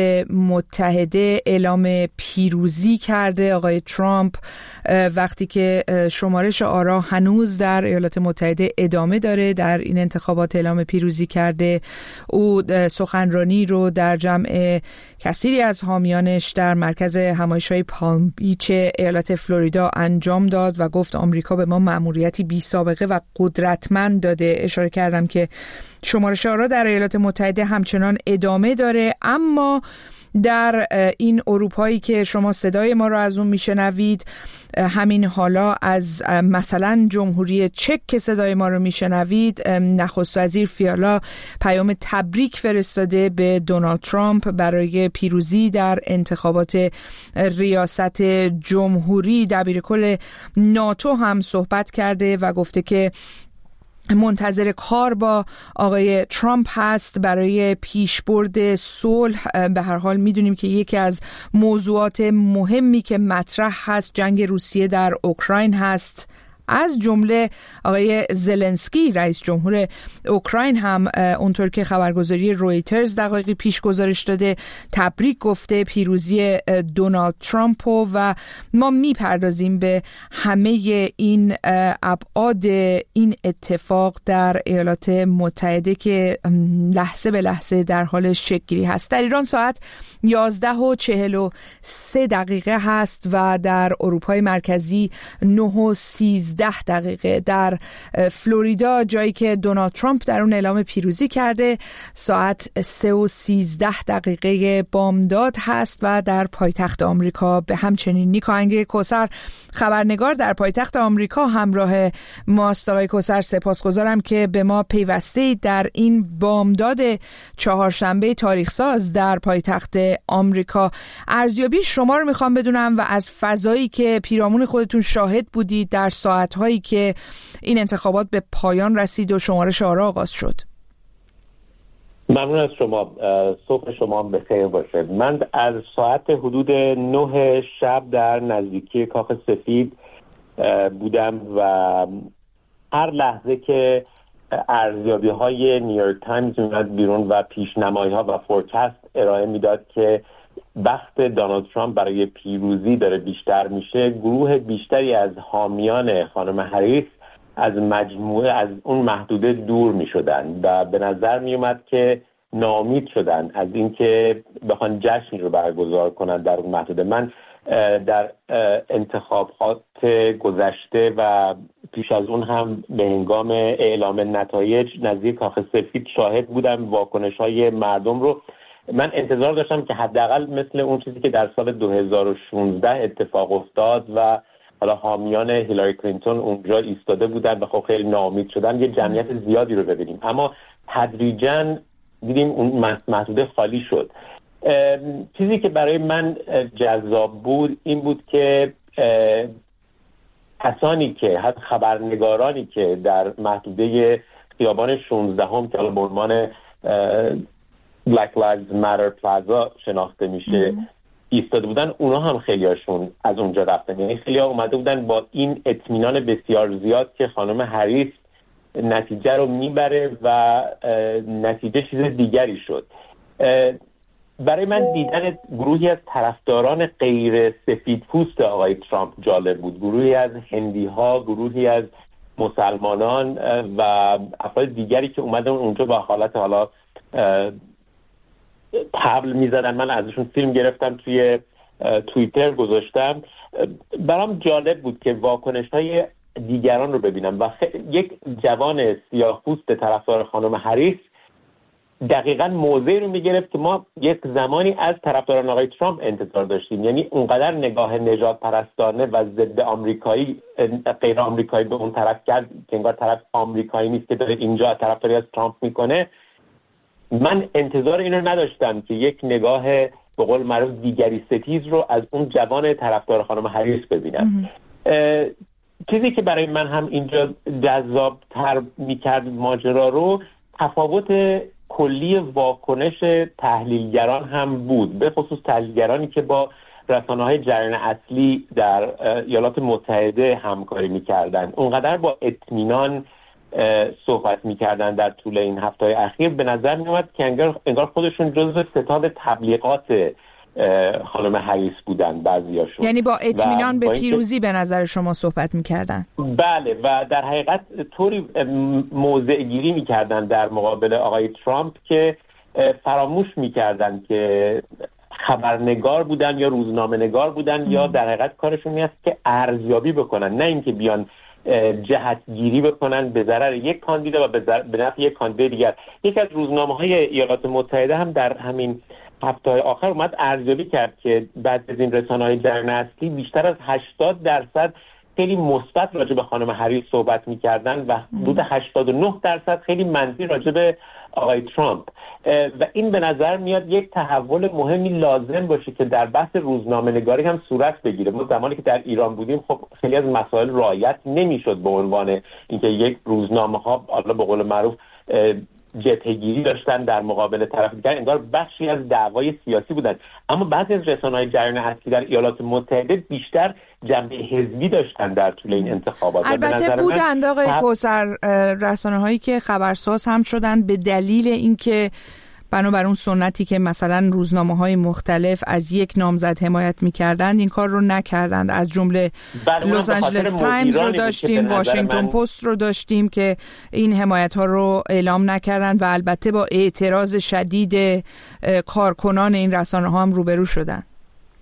متحده اعلام پیروزی کرده. آقای ترامپ وقتی که شمارش آرا هنوز در ایالات متحده ادامه داره در این انتخابات اعلام پیروزی کرده. او سخنرانی رو در جمع کثیری از حامیانش در مرکز همایش‌های پالم بیچ ایالت فلوریدا انجام داد و گفت آمریکا به ما مأموریتی بی سابقه و قدرتمند داده. اشاره کردم که شمارش آرا در ایالات متحده همچنان ادامه داره، اما در این اروپایی که شما صدای ما رو از اون میشنوید، همین حالا از مثلا جمهوری چک که صدای ما رو میشنوید، نخست وزیر فیالا پیام تبریک فرستاده به دونالد ترامپ برای پیروزی در انتخابات ریاست جمهوری. دبیرکل ناتو هم صحبت کرده و گفته که منتظر کار با آقای ترامپ هست برای پیشبرد صلح. به هر حال میدونیم که یکی از موضوعات مهمی که مطرح هست جنگ روسیه در اوکراین هست. از جمله آقای زلنسکی رئیس جمهور اوکراین هم اونطور که خبرگزاری رویترز دقایقی پیش گزارش داده تبریک گفته پیروزی دونالد ترامپ و ما میپردازیم به همه این ابعاد این اتفاق در ایالات متحده که لحظه به لحظه در حال شکل‌گیری هست. در ایران ساعت 11:43 هست و در اروپای مرکزی 9:13 13 دقیقه در فلوریدا، جایی که دونالد ترامپ در اون اعلام پیروزی کرده، ساعت 3:13 دقیقه بامداد هست و در پایتخت آمریکا به همچنین. نیکا انگی کوثر خبرنگار در پایتخت آمریکا همراه ماست. آقای کوثر سپاسگزارم که به ما پیوستید در این بامداد چهارشنبه تاریخ ساز در پایتخت آمریکا. ارزیابی شما رو میخوام بدونم و از فضایی که پیرامون خودتون شاهد بودید در ساعتهایی که این انتخابات به پایان رسید و شمارش آرا آغاز شد. ممنون از شما. صبح شما بخیر باشه. من از ساعت حدود 9 شب در نزدیکی کاخ سفید بودم و هر لحظه که ارزیابی‌های نیویورک تایمز میاد بیرون و پیشنمایی‌ها و فورکست ارائه میداد که بخت دونالد ترامپ برای پیروزی داره بیشتر میشه، گروه بیشتری از حامیان خانم هریس از مجموعه از اون محدوده دور میشدن و به نظر میومد که ناامید شدن از اینکه بخوان جشنی رو برگزار کنن در اون محدوده. من در انتخابات گذشته و پیش از اون هم به هنگام اعلام نتایج نزدیک کاخ سفید شاهد بودم واکنش‌های مردم رو. من انتظار داشتم که حداقل مثل اون چیزی که در سال 2016 اتفاق افتاد و حالا حامیان هیلاری کلینتون اونجا ایستاده بودن و خب خیلی ناامید شدن، یه جمعیت زیادی رو ببینیم. اما تدریجاً دیدیم اون محدوده خالی شد. چیزی که برای من جذاب بود این بود که کسانی که حتی خبرنگارانی که در محدوده خیابان 16 هم که حالا به عنوان Black Lives Matter پلازا شناخته میشه ایستاده بودن، اونا هم خیلیاشون از اونجا رفتن. یعنی خیلی‌ها اومده بودن با این اطمینان بسیار زیاد که خانم هریس نتیجه رو میبره و نتیجه چیز دیگری شد. برای من دیدن گروهی از طرفداران غیر سفید پوست آقای ترامپ جالب بود. گروهی از هندی‌ها، گروهی از مسلمانان و افراد دیگری که اومدن اونجا با حالت حالا طبل میزدن. من ازشون فیلم گرفتم توی توییتر گذاشتم. برام جالب بود که واکنش‌های دیگران رو ببینم و یک جوان سیاه‌پوست طرفدار خانم هریس دقیقاً موضعی رو میگرفت که ما یک زمانی از طرفداران آقای ترامپ انتظار داشتیم. یعنی اونقدر نگاه نژاد پرستانه و ضد آمریکایی، غیر آمریکایی به اون طرف کرد که انگار طرف آمریکایی نیست که داره اینجا طرفداری از ترامپ میکنه. من انتظار این رو نداشتم که یک نگاه به قول معروف دیگری ستیز رو از اون جوان طرفدار خانم هریس ببینم. چیزی که برای من هم اینجا جذاب‌تر میکرد ماجرا رو، تفاوت کلی واکنش تحلیلگران هم بود، به خصوص تحلیلگرانی که با رسانه‌های جریان اصلی در ایالات متحده همکاری میکردن. اونقدر با اطمینان صحبت میکردن در طول این هفته‌های اخیر، به نظر میومد که انگار خودشون جزو ستاد تبلیغات خانم هریس بودن بعضیاشون. یعنی با اطمینان به پیروزی به نظر شما صحبت میکردن؟ بله، و در حقیقت طوری موضع گیری میکردن در مقابل آقای ترامپ که فراموش میکردن که خبرنگار بودن یا روزنامه نگار بودن یا در حقیقت کارشون این است که ارزیابی بکنن، نه اینکه بیان جهتگیری بکنن به ضرر یک کاندیدا و به نفع یک کاندید دیگر. یکی از روزنامه‌های ایالات متحده هم در همین هفته‌های آخر اومد ارزیابی کرد که بعد از این رسانه‌های جریان اصلی بیشتر از 80% خیلی مثبت راجع به خانم هریس صحبت می‌کردن و حدود 89% خیلی منفی راجع به آقای ترامپ. و این به نظر میاد یک تحول مهمی لازم باشه که در بحث روزنامه‌نگاری هم صورت بگیره. ما زمانی که در ایران بودیم خب خیلی از مسائل رعایت نمی‌شد به عنوان اینکه یک روزنامه‌ها حالا به قول معروف جبهه‌گیری داشتن در مقابل طرف دیگر، انگار بخشی از دعوای سیاسی بودن. اما بعضی از رسانه‌های جریان اصلی در ایالات متحده بیشتر جنبه حزبی داشتن در طول این انتخابات. البته بودند آقای کوثر رسانه‌هایی که خبرساز هم شدن به دلیل اینکه بنابر اون سنتی که مثلا روزنامه‌های مختلف از یک نامزد حمایت می‌کردند این کار رو نکردند. از جمله لس آنجلس تایمز رو داشتیم، واشنگتن پست رو داشتیم که این حمایت‌ها رو اعلام نکردند و البته با اعتراض شدید کارکنان این رسانه‌ها هم روبرو شدند.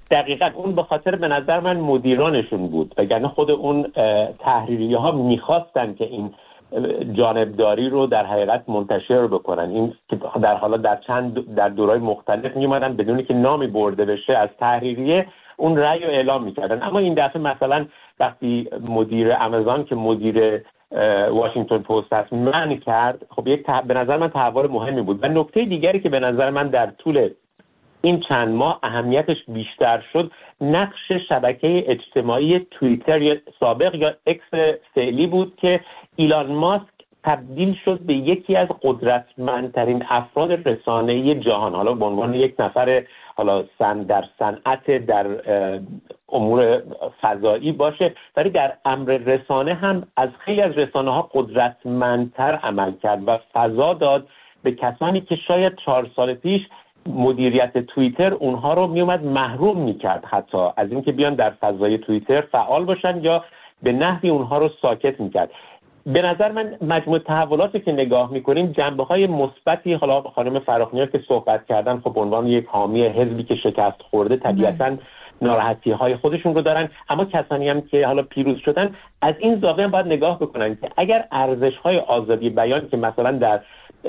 دقیقاً اون به خاطر به نظر من مدیرانشون بود، وگرنه خود اون تحریریه‌ها میخواستن که این جانبداری رو در حقیقت منتشر بکنن. این که در حالا در دورای مختلف میومدن بدون که نامی برده بشه از تحریریه اون رأی رو اعلام میکردن. اما این دفعه مثلا وقتی مدیر آمازون که مدیر واشنگتن پست هست منع کرد، خب به نظر من تحول مهمی بود. و نکته دیگری که به نظر من در طول این چند ماه اهمیتش بیشتر شد، نقش شبکه اجتماعی توییتر یا سابق یا اکس فعلی بود که ایلان ماسک تبدیل شد به یکی از قدرتمندترین افراد رسانه‌ای جهان، حالا به عنوان یک نفر حالا در صنعت در امور فضایی باشه، ولی در امر رسانه هم از خیلی از رسانه‌ها قدرتمندتر عمل کرد و فضا داد به کسانی که شاید 4 سال پیش مدیریت توییتر اونها رو میومد محروم میکرد حتی از اینکه بیان در فضای توییتر فعال باشن یا به نحوی اونها رو ساکت میکرد. به نظر من مجموع تحولاتی که نگاه میکنیم جنبه‌های مثبتی، حالا خانم فراخنیا که صحبت کردن خب به عنوان یک حامی حزبی که شکست خورده طبیعتاً ناراحتی‌های خودشون رو دارن، اما کسانی هم که حالا پیروز شدن از این زاویه هم باید نگاه بکنن که اگر ارزش‌های آزادی بیان که مثلا در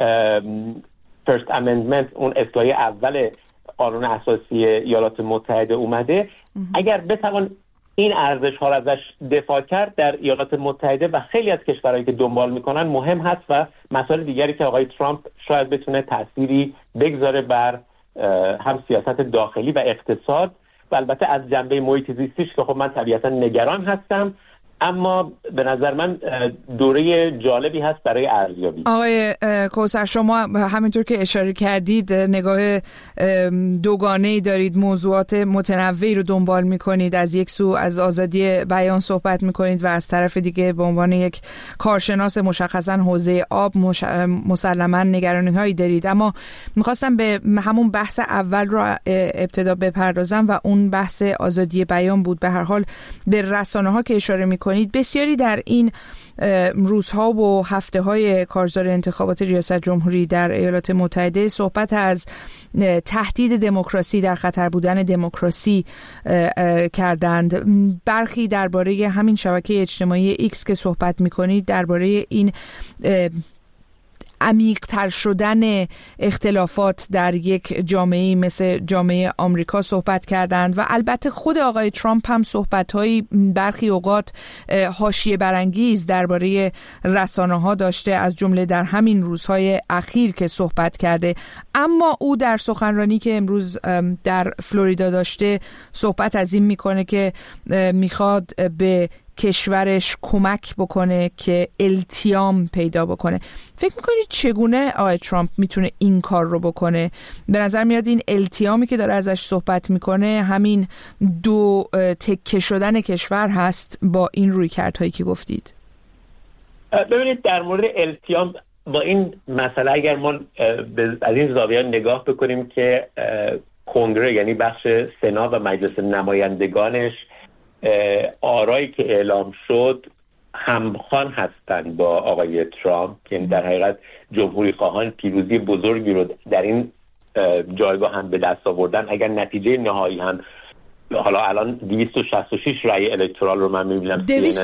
First Amendment اون اصلاح اول قانون اساسی ایالات متحده اومده، اگر بتوان این ارزش‌ها را ازش دفاع کرد در ایالات متحده و خیلی از کشورهایی که دنبال میکنن مهم هست و مسائل دیگری که آقای ترامپ شاید بتونه تأثیری بگذاره بر هم سیاست داخلی و اقتصاد و البته از جنبه محیط زیستیش که خب من طبیعتا نگران هستم، اما به نظر من دوره جالبی هست برای ارزیابی. آقای کوثر، شما همینطور که اشاره کردید نگاه دوگانه‌ای دارید، موضوعات متنوعی رو دنبال می‌کنید، از یک سو از آزادی بیان صحبت می‌کنید و از طرف دیگه به عنوان یک کارشناس مشخصاً حوزه آب مسلماً نگرانی‌هایی دارید. اما می‌خواستم به همون بحث اول رو ابتدا بپردازم و اون بحث آزادی بیان بود. به هر حال به رسانه‌ها که اشاره می‌کنید بسیاری در این روزها و هفته‌های کارزار انتخابات ریاست جمهوری در ایالات متحده صحبت از تهدید دموکراسی، در خطر بودن دموکراسی کردند. برخی درباره همین شبکه اجتماعی ایکس که صحبت می‌کنید درباره این عمیق‌تر شدن اختلافات در یک جامعه مثل جامعه آمریکا صحبت کردند و البته خود آقای ترامپ هم صحبت‌های برخی اوقات حاشیه برانگیز درباره رسانه‌ها داشته، از جمله در همین روزهای اخیر که صحبت کرده. اما او در سخنرانی که امروز در فلوریدا داشته صحبت از این میکنه که میخواد به کشورش کمک بکنه که التیام پیدا بکنه. فکر میکنید چگونه آقای ترامپ میتونه این کار رو بکنه؟ به نظر میاد این التیامی که داره ازش صحبت میکنه همین دو تکه شدن کشور هست با این رویکردهایی که گفتید. ببینید در مورد التیام با این مسئله اگر ما از این زاویه نگاه بکنیم که کنگره یعنی بخش سنا و مجلس نمایندگانش آرایی که اعلام شد همخوان هستند با آقای ترامپ، یعنی در حقیقت جمهوری خواهان پیروزی بزرگی رو در این جایگاه هم به دست آوردن. اگر نتیجه نهایی هم حالا الان 266 رأی الکترال رو من می‌بینم،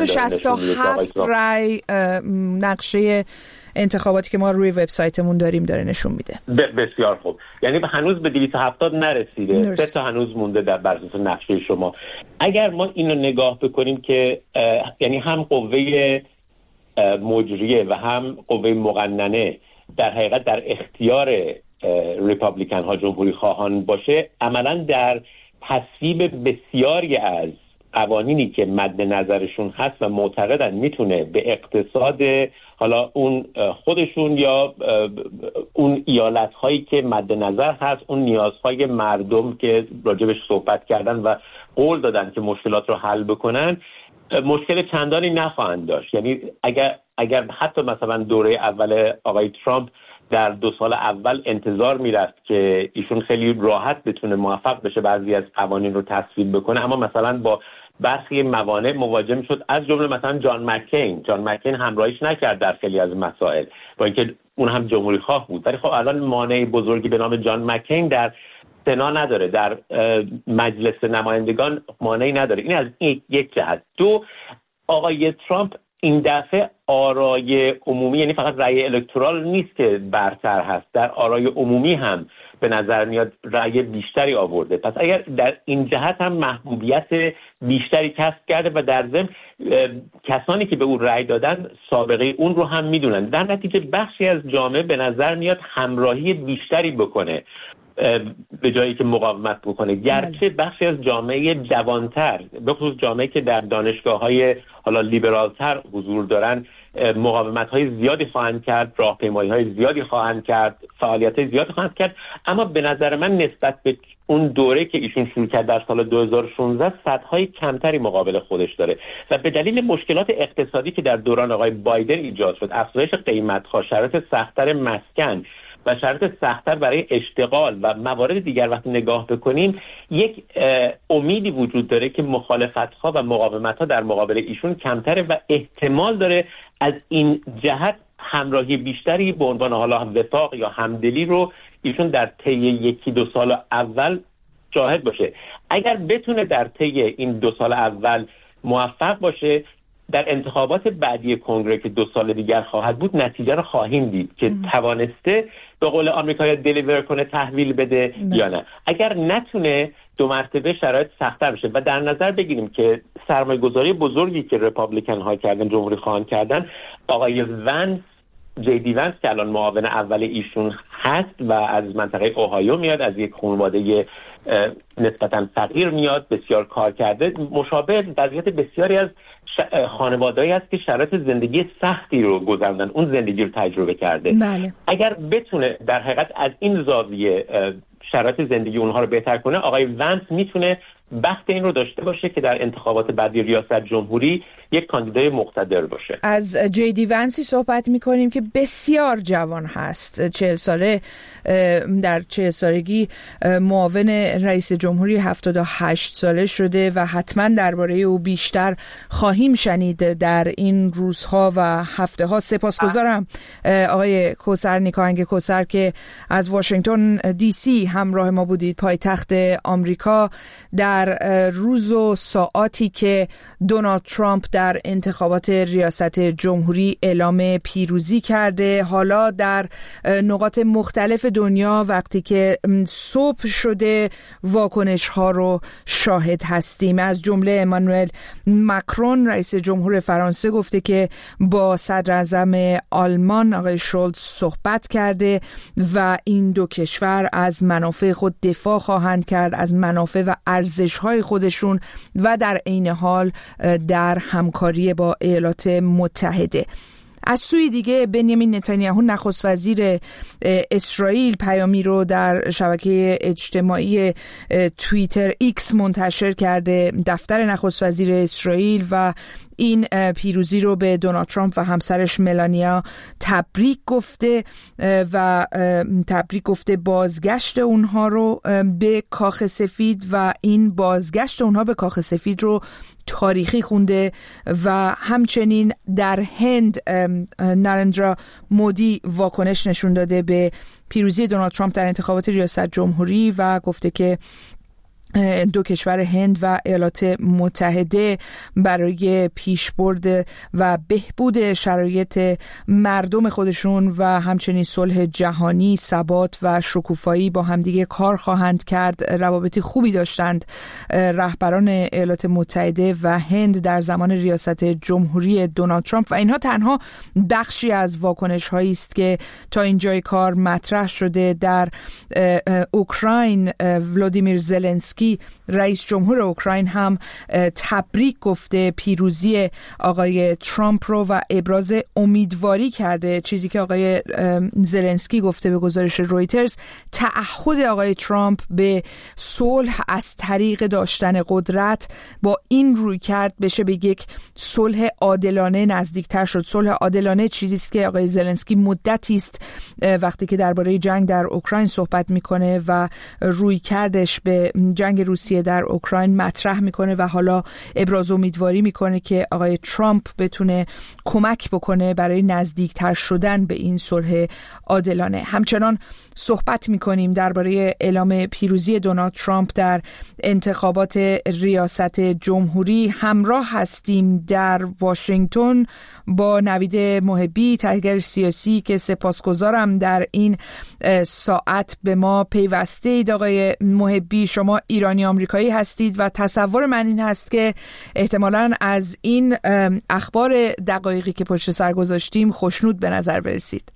267 رأی نقشه انتخاباتی که ما روی وبسایتمون داریم داره نشون میده. بسیار خوب، یعنی هنوز به 270 نرسیده، 3 تا هنوز مونده در بر اساس نقشه شما. اگر ما اینو نگاه بکنیم که یعنی هم قوه مجریه و هم قوه مقننه در حقیقت در اختیار ریپابلیکن ها جمهوری خواهان باشه، عملاً در تصویب بسیاری از قوانینی که مد نظرشون هست و معتقدن میتونه به اقتصاد حالا اون خودشون یا اون ایالت هایی که مد نظر هست، اون نیازهای مردم که راجبش صحبت کردن و قول دادن که مشکلات رو حل بکنن، مشکل چندانی نخواهند داشت. یعنی اگر حتی مثلا دوره اول آقای ترامپ در 2 سال اول انتظار میرفت که ایشون خیلی راحت بتونه موفق بشه بعضی از قوانین رو تصویب بکنه، اما مثلا با برخی موانع مواجه شد، از جمله مثلا جان مکین همراهیش نکرد در خیلی از مسائل، با اینکه اون هم جمهوری خواه بود. ولی خب الان مانع بزرگی به نام جان مکین در سنا نداره، در مجلس نمایندگان مانعی نداره. این از یک جهت. دو، آقای ترامپ این دفعه آرای عمومی، یعنی فقط رأی الکترال نیست که برتر هست، در آرای عمومی هم به نظر میاد رأی بیشتری آورده. پس اگر در این جهت هم محبوبیت بیشتری کسب کرده و در ضمن کسانی که به او رأی دادن سابقه اون رو هم میدونن، در نتیجه بخشی از جامعه به نظر میاد همراهی بیشتری بکنه به جایی که مقاومت بکنه. گرچه بخشی از جامعه جوانتر، به خصوص جامعه که در دانشگاه‌های حالا لیبرالتر حضور دارن، مقاومت‌های زیادی خواهند کرد، راهپیمایی‌های زیادی خواهند کرد، فعالیت‌های زیادی خواهند کرد. اما به نظر من نسبت به اون دوره که ایشون شروع کرد در سال 2016 سدهای کمتری مقابل خودش داره و به دلیل مشکلات اقتصادی که در دوران آقای بایدن ایجاد شد، افزایش قیمت‌ها، شرایط سخت‌تر مسکن و شرایط سخت‌تر برای اشتغال و موارد دیگر، وقتی نگاه بکنیم یک امیدی وجود داره که مخالفت‌ها و مقاومت‌ها در مقابل ایشون کمتره و احتمال داره از این جهت همراهی بیشتری به عنوان حالا وفاق یا همدلی رو ایشون در طی 1-2 سال اول شاهد باشه. اگر بتونه در طی این 2 سال اول موفق باشه، در انتخابات بعدی کنگره که 2 سال دیگر خواهد بود نتیجه رو خواهیم دید که توانسته به قول آمریکایی دلیور کنه، تحویل بده یا نه. اگر نتونه 2 مرتبه شرایط سخت‌تر بشه و در نظر بگیریم که سرمایه‌گذاری بزرگی که ریپابلیکن ها کردن، جمهوری خواهان کردن، آقای ونس، جی ونس که الان معاون اول ایشون هست و از منطقه اوهایو میاد، از یک خانواده نسبتاً فقیر میاد، بسیار کار کرده، مشابه وضعیت بسیاری از خانواده‌ای هست که شرایط زندگی سختی رو گذروندن، اون زندگی رو تجربه کرده. بله. اگر بتونه در حقیقت از این زاویه شرایط زندگی اونها رو بهتر کنه، آقای ونس میتونه بخت این رو داشته باشه که در انتخابات بعدی ریاست جمهوری یک کاندیدای مقتدر باشه. از جی ونسی صحبت میکنیم که بسیار جوان هست، 40 ساله، در 40 سالگی معاون رئیس جمهوری 78 ساله شده و حتما درباره او بیشتر خواهیم شنید در این روزها و هفته ها. سپاسگزارم آقای کوثر، نیکاهنگ کوثر، که از واشنگتن دی سی همراه ما بودید، پایتخت آمریکا، در روز و ساعاتی که دونالد ترامپ در انتخابات ریاست جمهوری اعلام پیروزی کرده. حالا در نقاط مختلف دنیا وقتی که صبح شده واکنش ها رو شاهد هستیم. از جمله امانوئل ماکرون رئیس جمهور فرانسه گفته که با صدر اعظم آلمان آقای شولز صحبت کرده و این دو کشور از منافع خود دفاع خواهند کرد، از منافع و ارزش‌های خودشون و در عین حال در همکاری با ایالات متحده. از سوی دیگه بنیامین نتانیاهو نخست وزیر اسرائیل پیامی رو در شبکه اجتماعی توییتر ایکس منتشر کرده، دفتر نخست وزیر اسرائیل، و این پیروزی رو به دونالد ترامپ و همسرش ملانیا تبریک گفته و تبریک گفته بازگشت اونها رو به کاخ سفید و این بازگشت اونها به کاخ سفید رو تاریخی خونده و همچنین در هند نارندرا مودی واکنش نشون داده به پیروزی دونالد ترامپ در انتخابات ریاست جمهوری و گفته که دو کشور هند و ایالات متحده برای پیشبرد و بهبود شرایط مردم خودشون و همچنین صلح جهانی، ثبات و شکوفایی با همدیگه کار خواهند کرد. روابط خوبی داشتند رهبران ایالات متحده و هند در زمان ریاست جمهوری دونالد ترامپ و اینها تنها بخشی از واکنش هایی است که تا اینجای کار مطرح شده. در اوکراین ولودیمیر زلنسکی رئیس جمهور اوکراین هم تبریک گفته پیروزی آقای ترامپ رو و ابراز امیدواری کرده. چیزی که آقای زلنسکی گفته به گزارش رویترز، تعهد آقای ترامپ به صلح از طریق داشتن قدرت با این رویکرد بشه به یک صلح عادلانه نزدیکتر شد. صلح عادلانه چیزی است که آقای زلنسکی مدتی است وقتی که درباره جنگ در اوکراین صحبت میکنه و رویکردش به جنگ جنگ روسیه در اوکراین مطرح میکنه و حالا ابراز امیدواری میکنه که آقای ترامپ بتونه کمک بکنه برای نزدیکتر شدن به این صلح عادلانه. همچنان صحبت میکنیم درباره اعلام پیروزی دونالد ترامپ در انتخابات ریاست جمهوری. همراه هستیم در واشنگتن با نوید محبی، تحلیلگر سیاسی که سپاسگزارم در این ساعت به ما پیوسته اید. آقای محبی، شما ایرانی آمریکایی هستید و تصور من این هست که احتمالاً از این اخبار دقایقی که پشت سر گذاشتیم خوشنود به نظر برسید.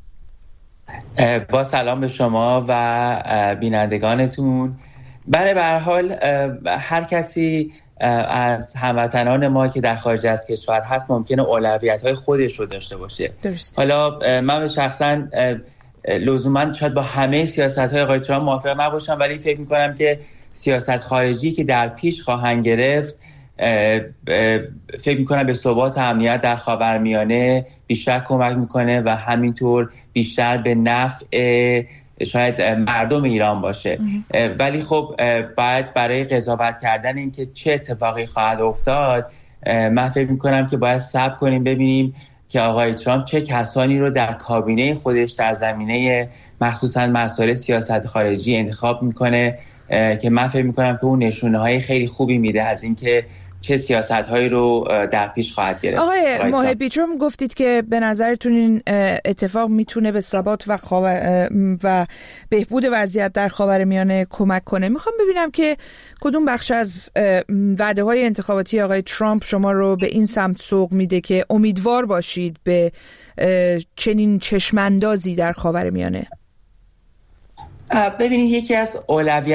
با سلام به شما و بینندگانتون. به هر حال هر کسی از هموطنان ما که در خارج از کشور هست ممکنه اولویت‌های خودش رو داشته باشه. درست. حالا من شخصاً لزوماً شاید با همه سیاست‌های آقای ترامپ موافق نباشم، ولی فکر می‌کنم که سیاست خارجی که در پیش خواهند گرفت فکر میکنم به ثبات امنیت در خاورمیانه بیشتر کمک میکنه و همینطور بیشتر به نفع شاید مردم ایران باشه. ولی خب باید برای قضاوت کردن این که چه اتفاقی خواهد افتاد من فکر میکنم که باید صبر کنیم ببینیم که آقای ترامپ چه کسانی رو در کابینه خودش در زمینه مخصوصا مسائل سیاست خارجی انتخاب میکنه که من فکر میکنم که اون نشونه‌های خیلی خوبی میده از اینکه چه سیاست‌هایی رو در پیش خواهد گرفت. آقای محبی، چون گفتید که به نظرتون این اتفاق میتونه به ثبات و بهبود وضعیت در خاورمیانه کمک کنه، میخوام ببینم که کدوم بخش از وعده‌های انتخاباتی آقای ترامپ شما رو به این سمت سوق میده که امیدوار باشید به چنین چشم‌اندازی در خاورمیانه؟ ببینید، یکی از اولویت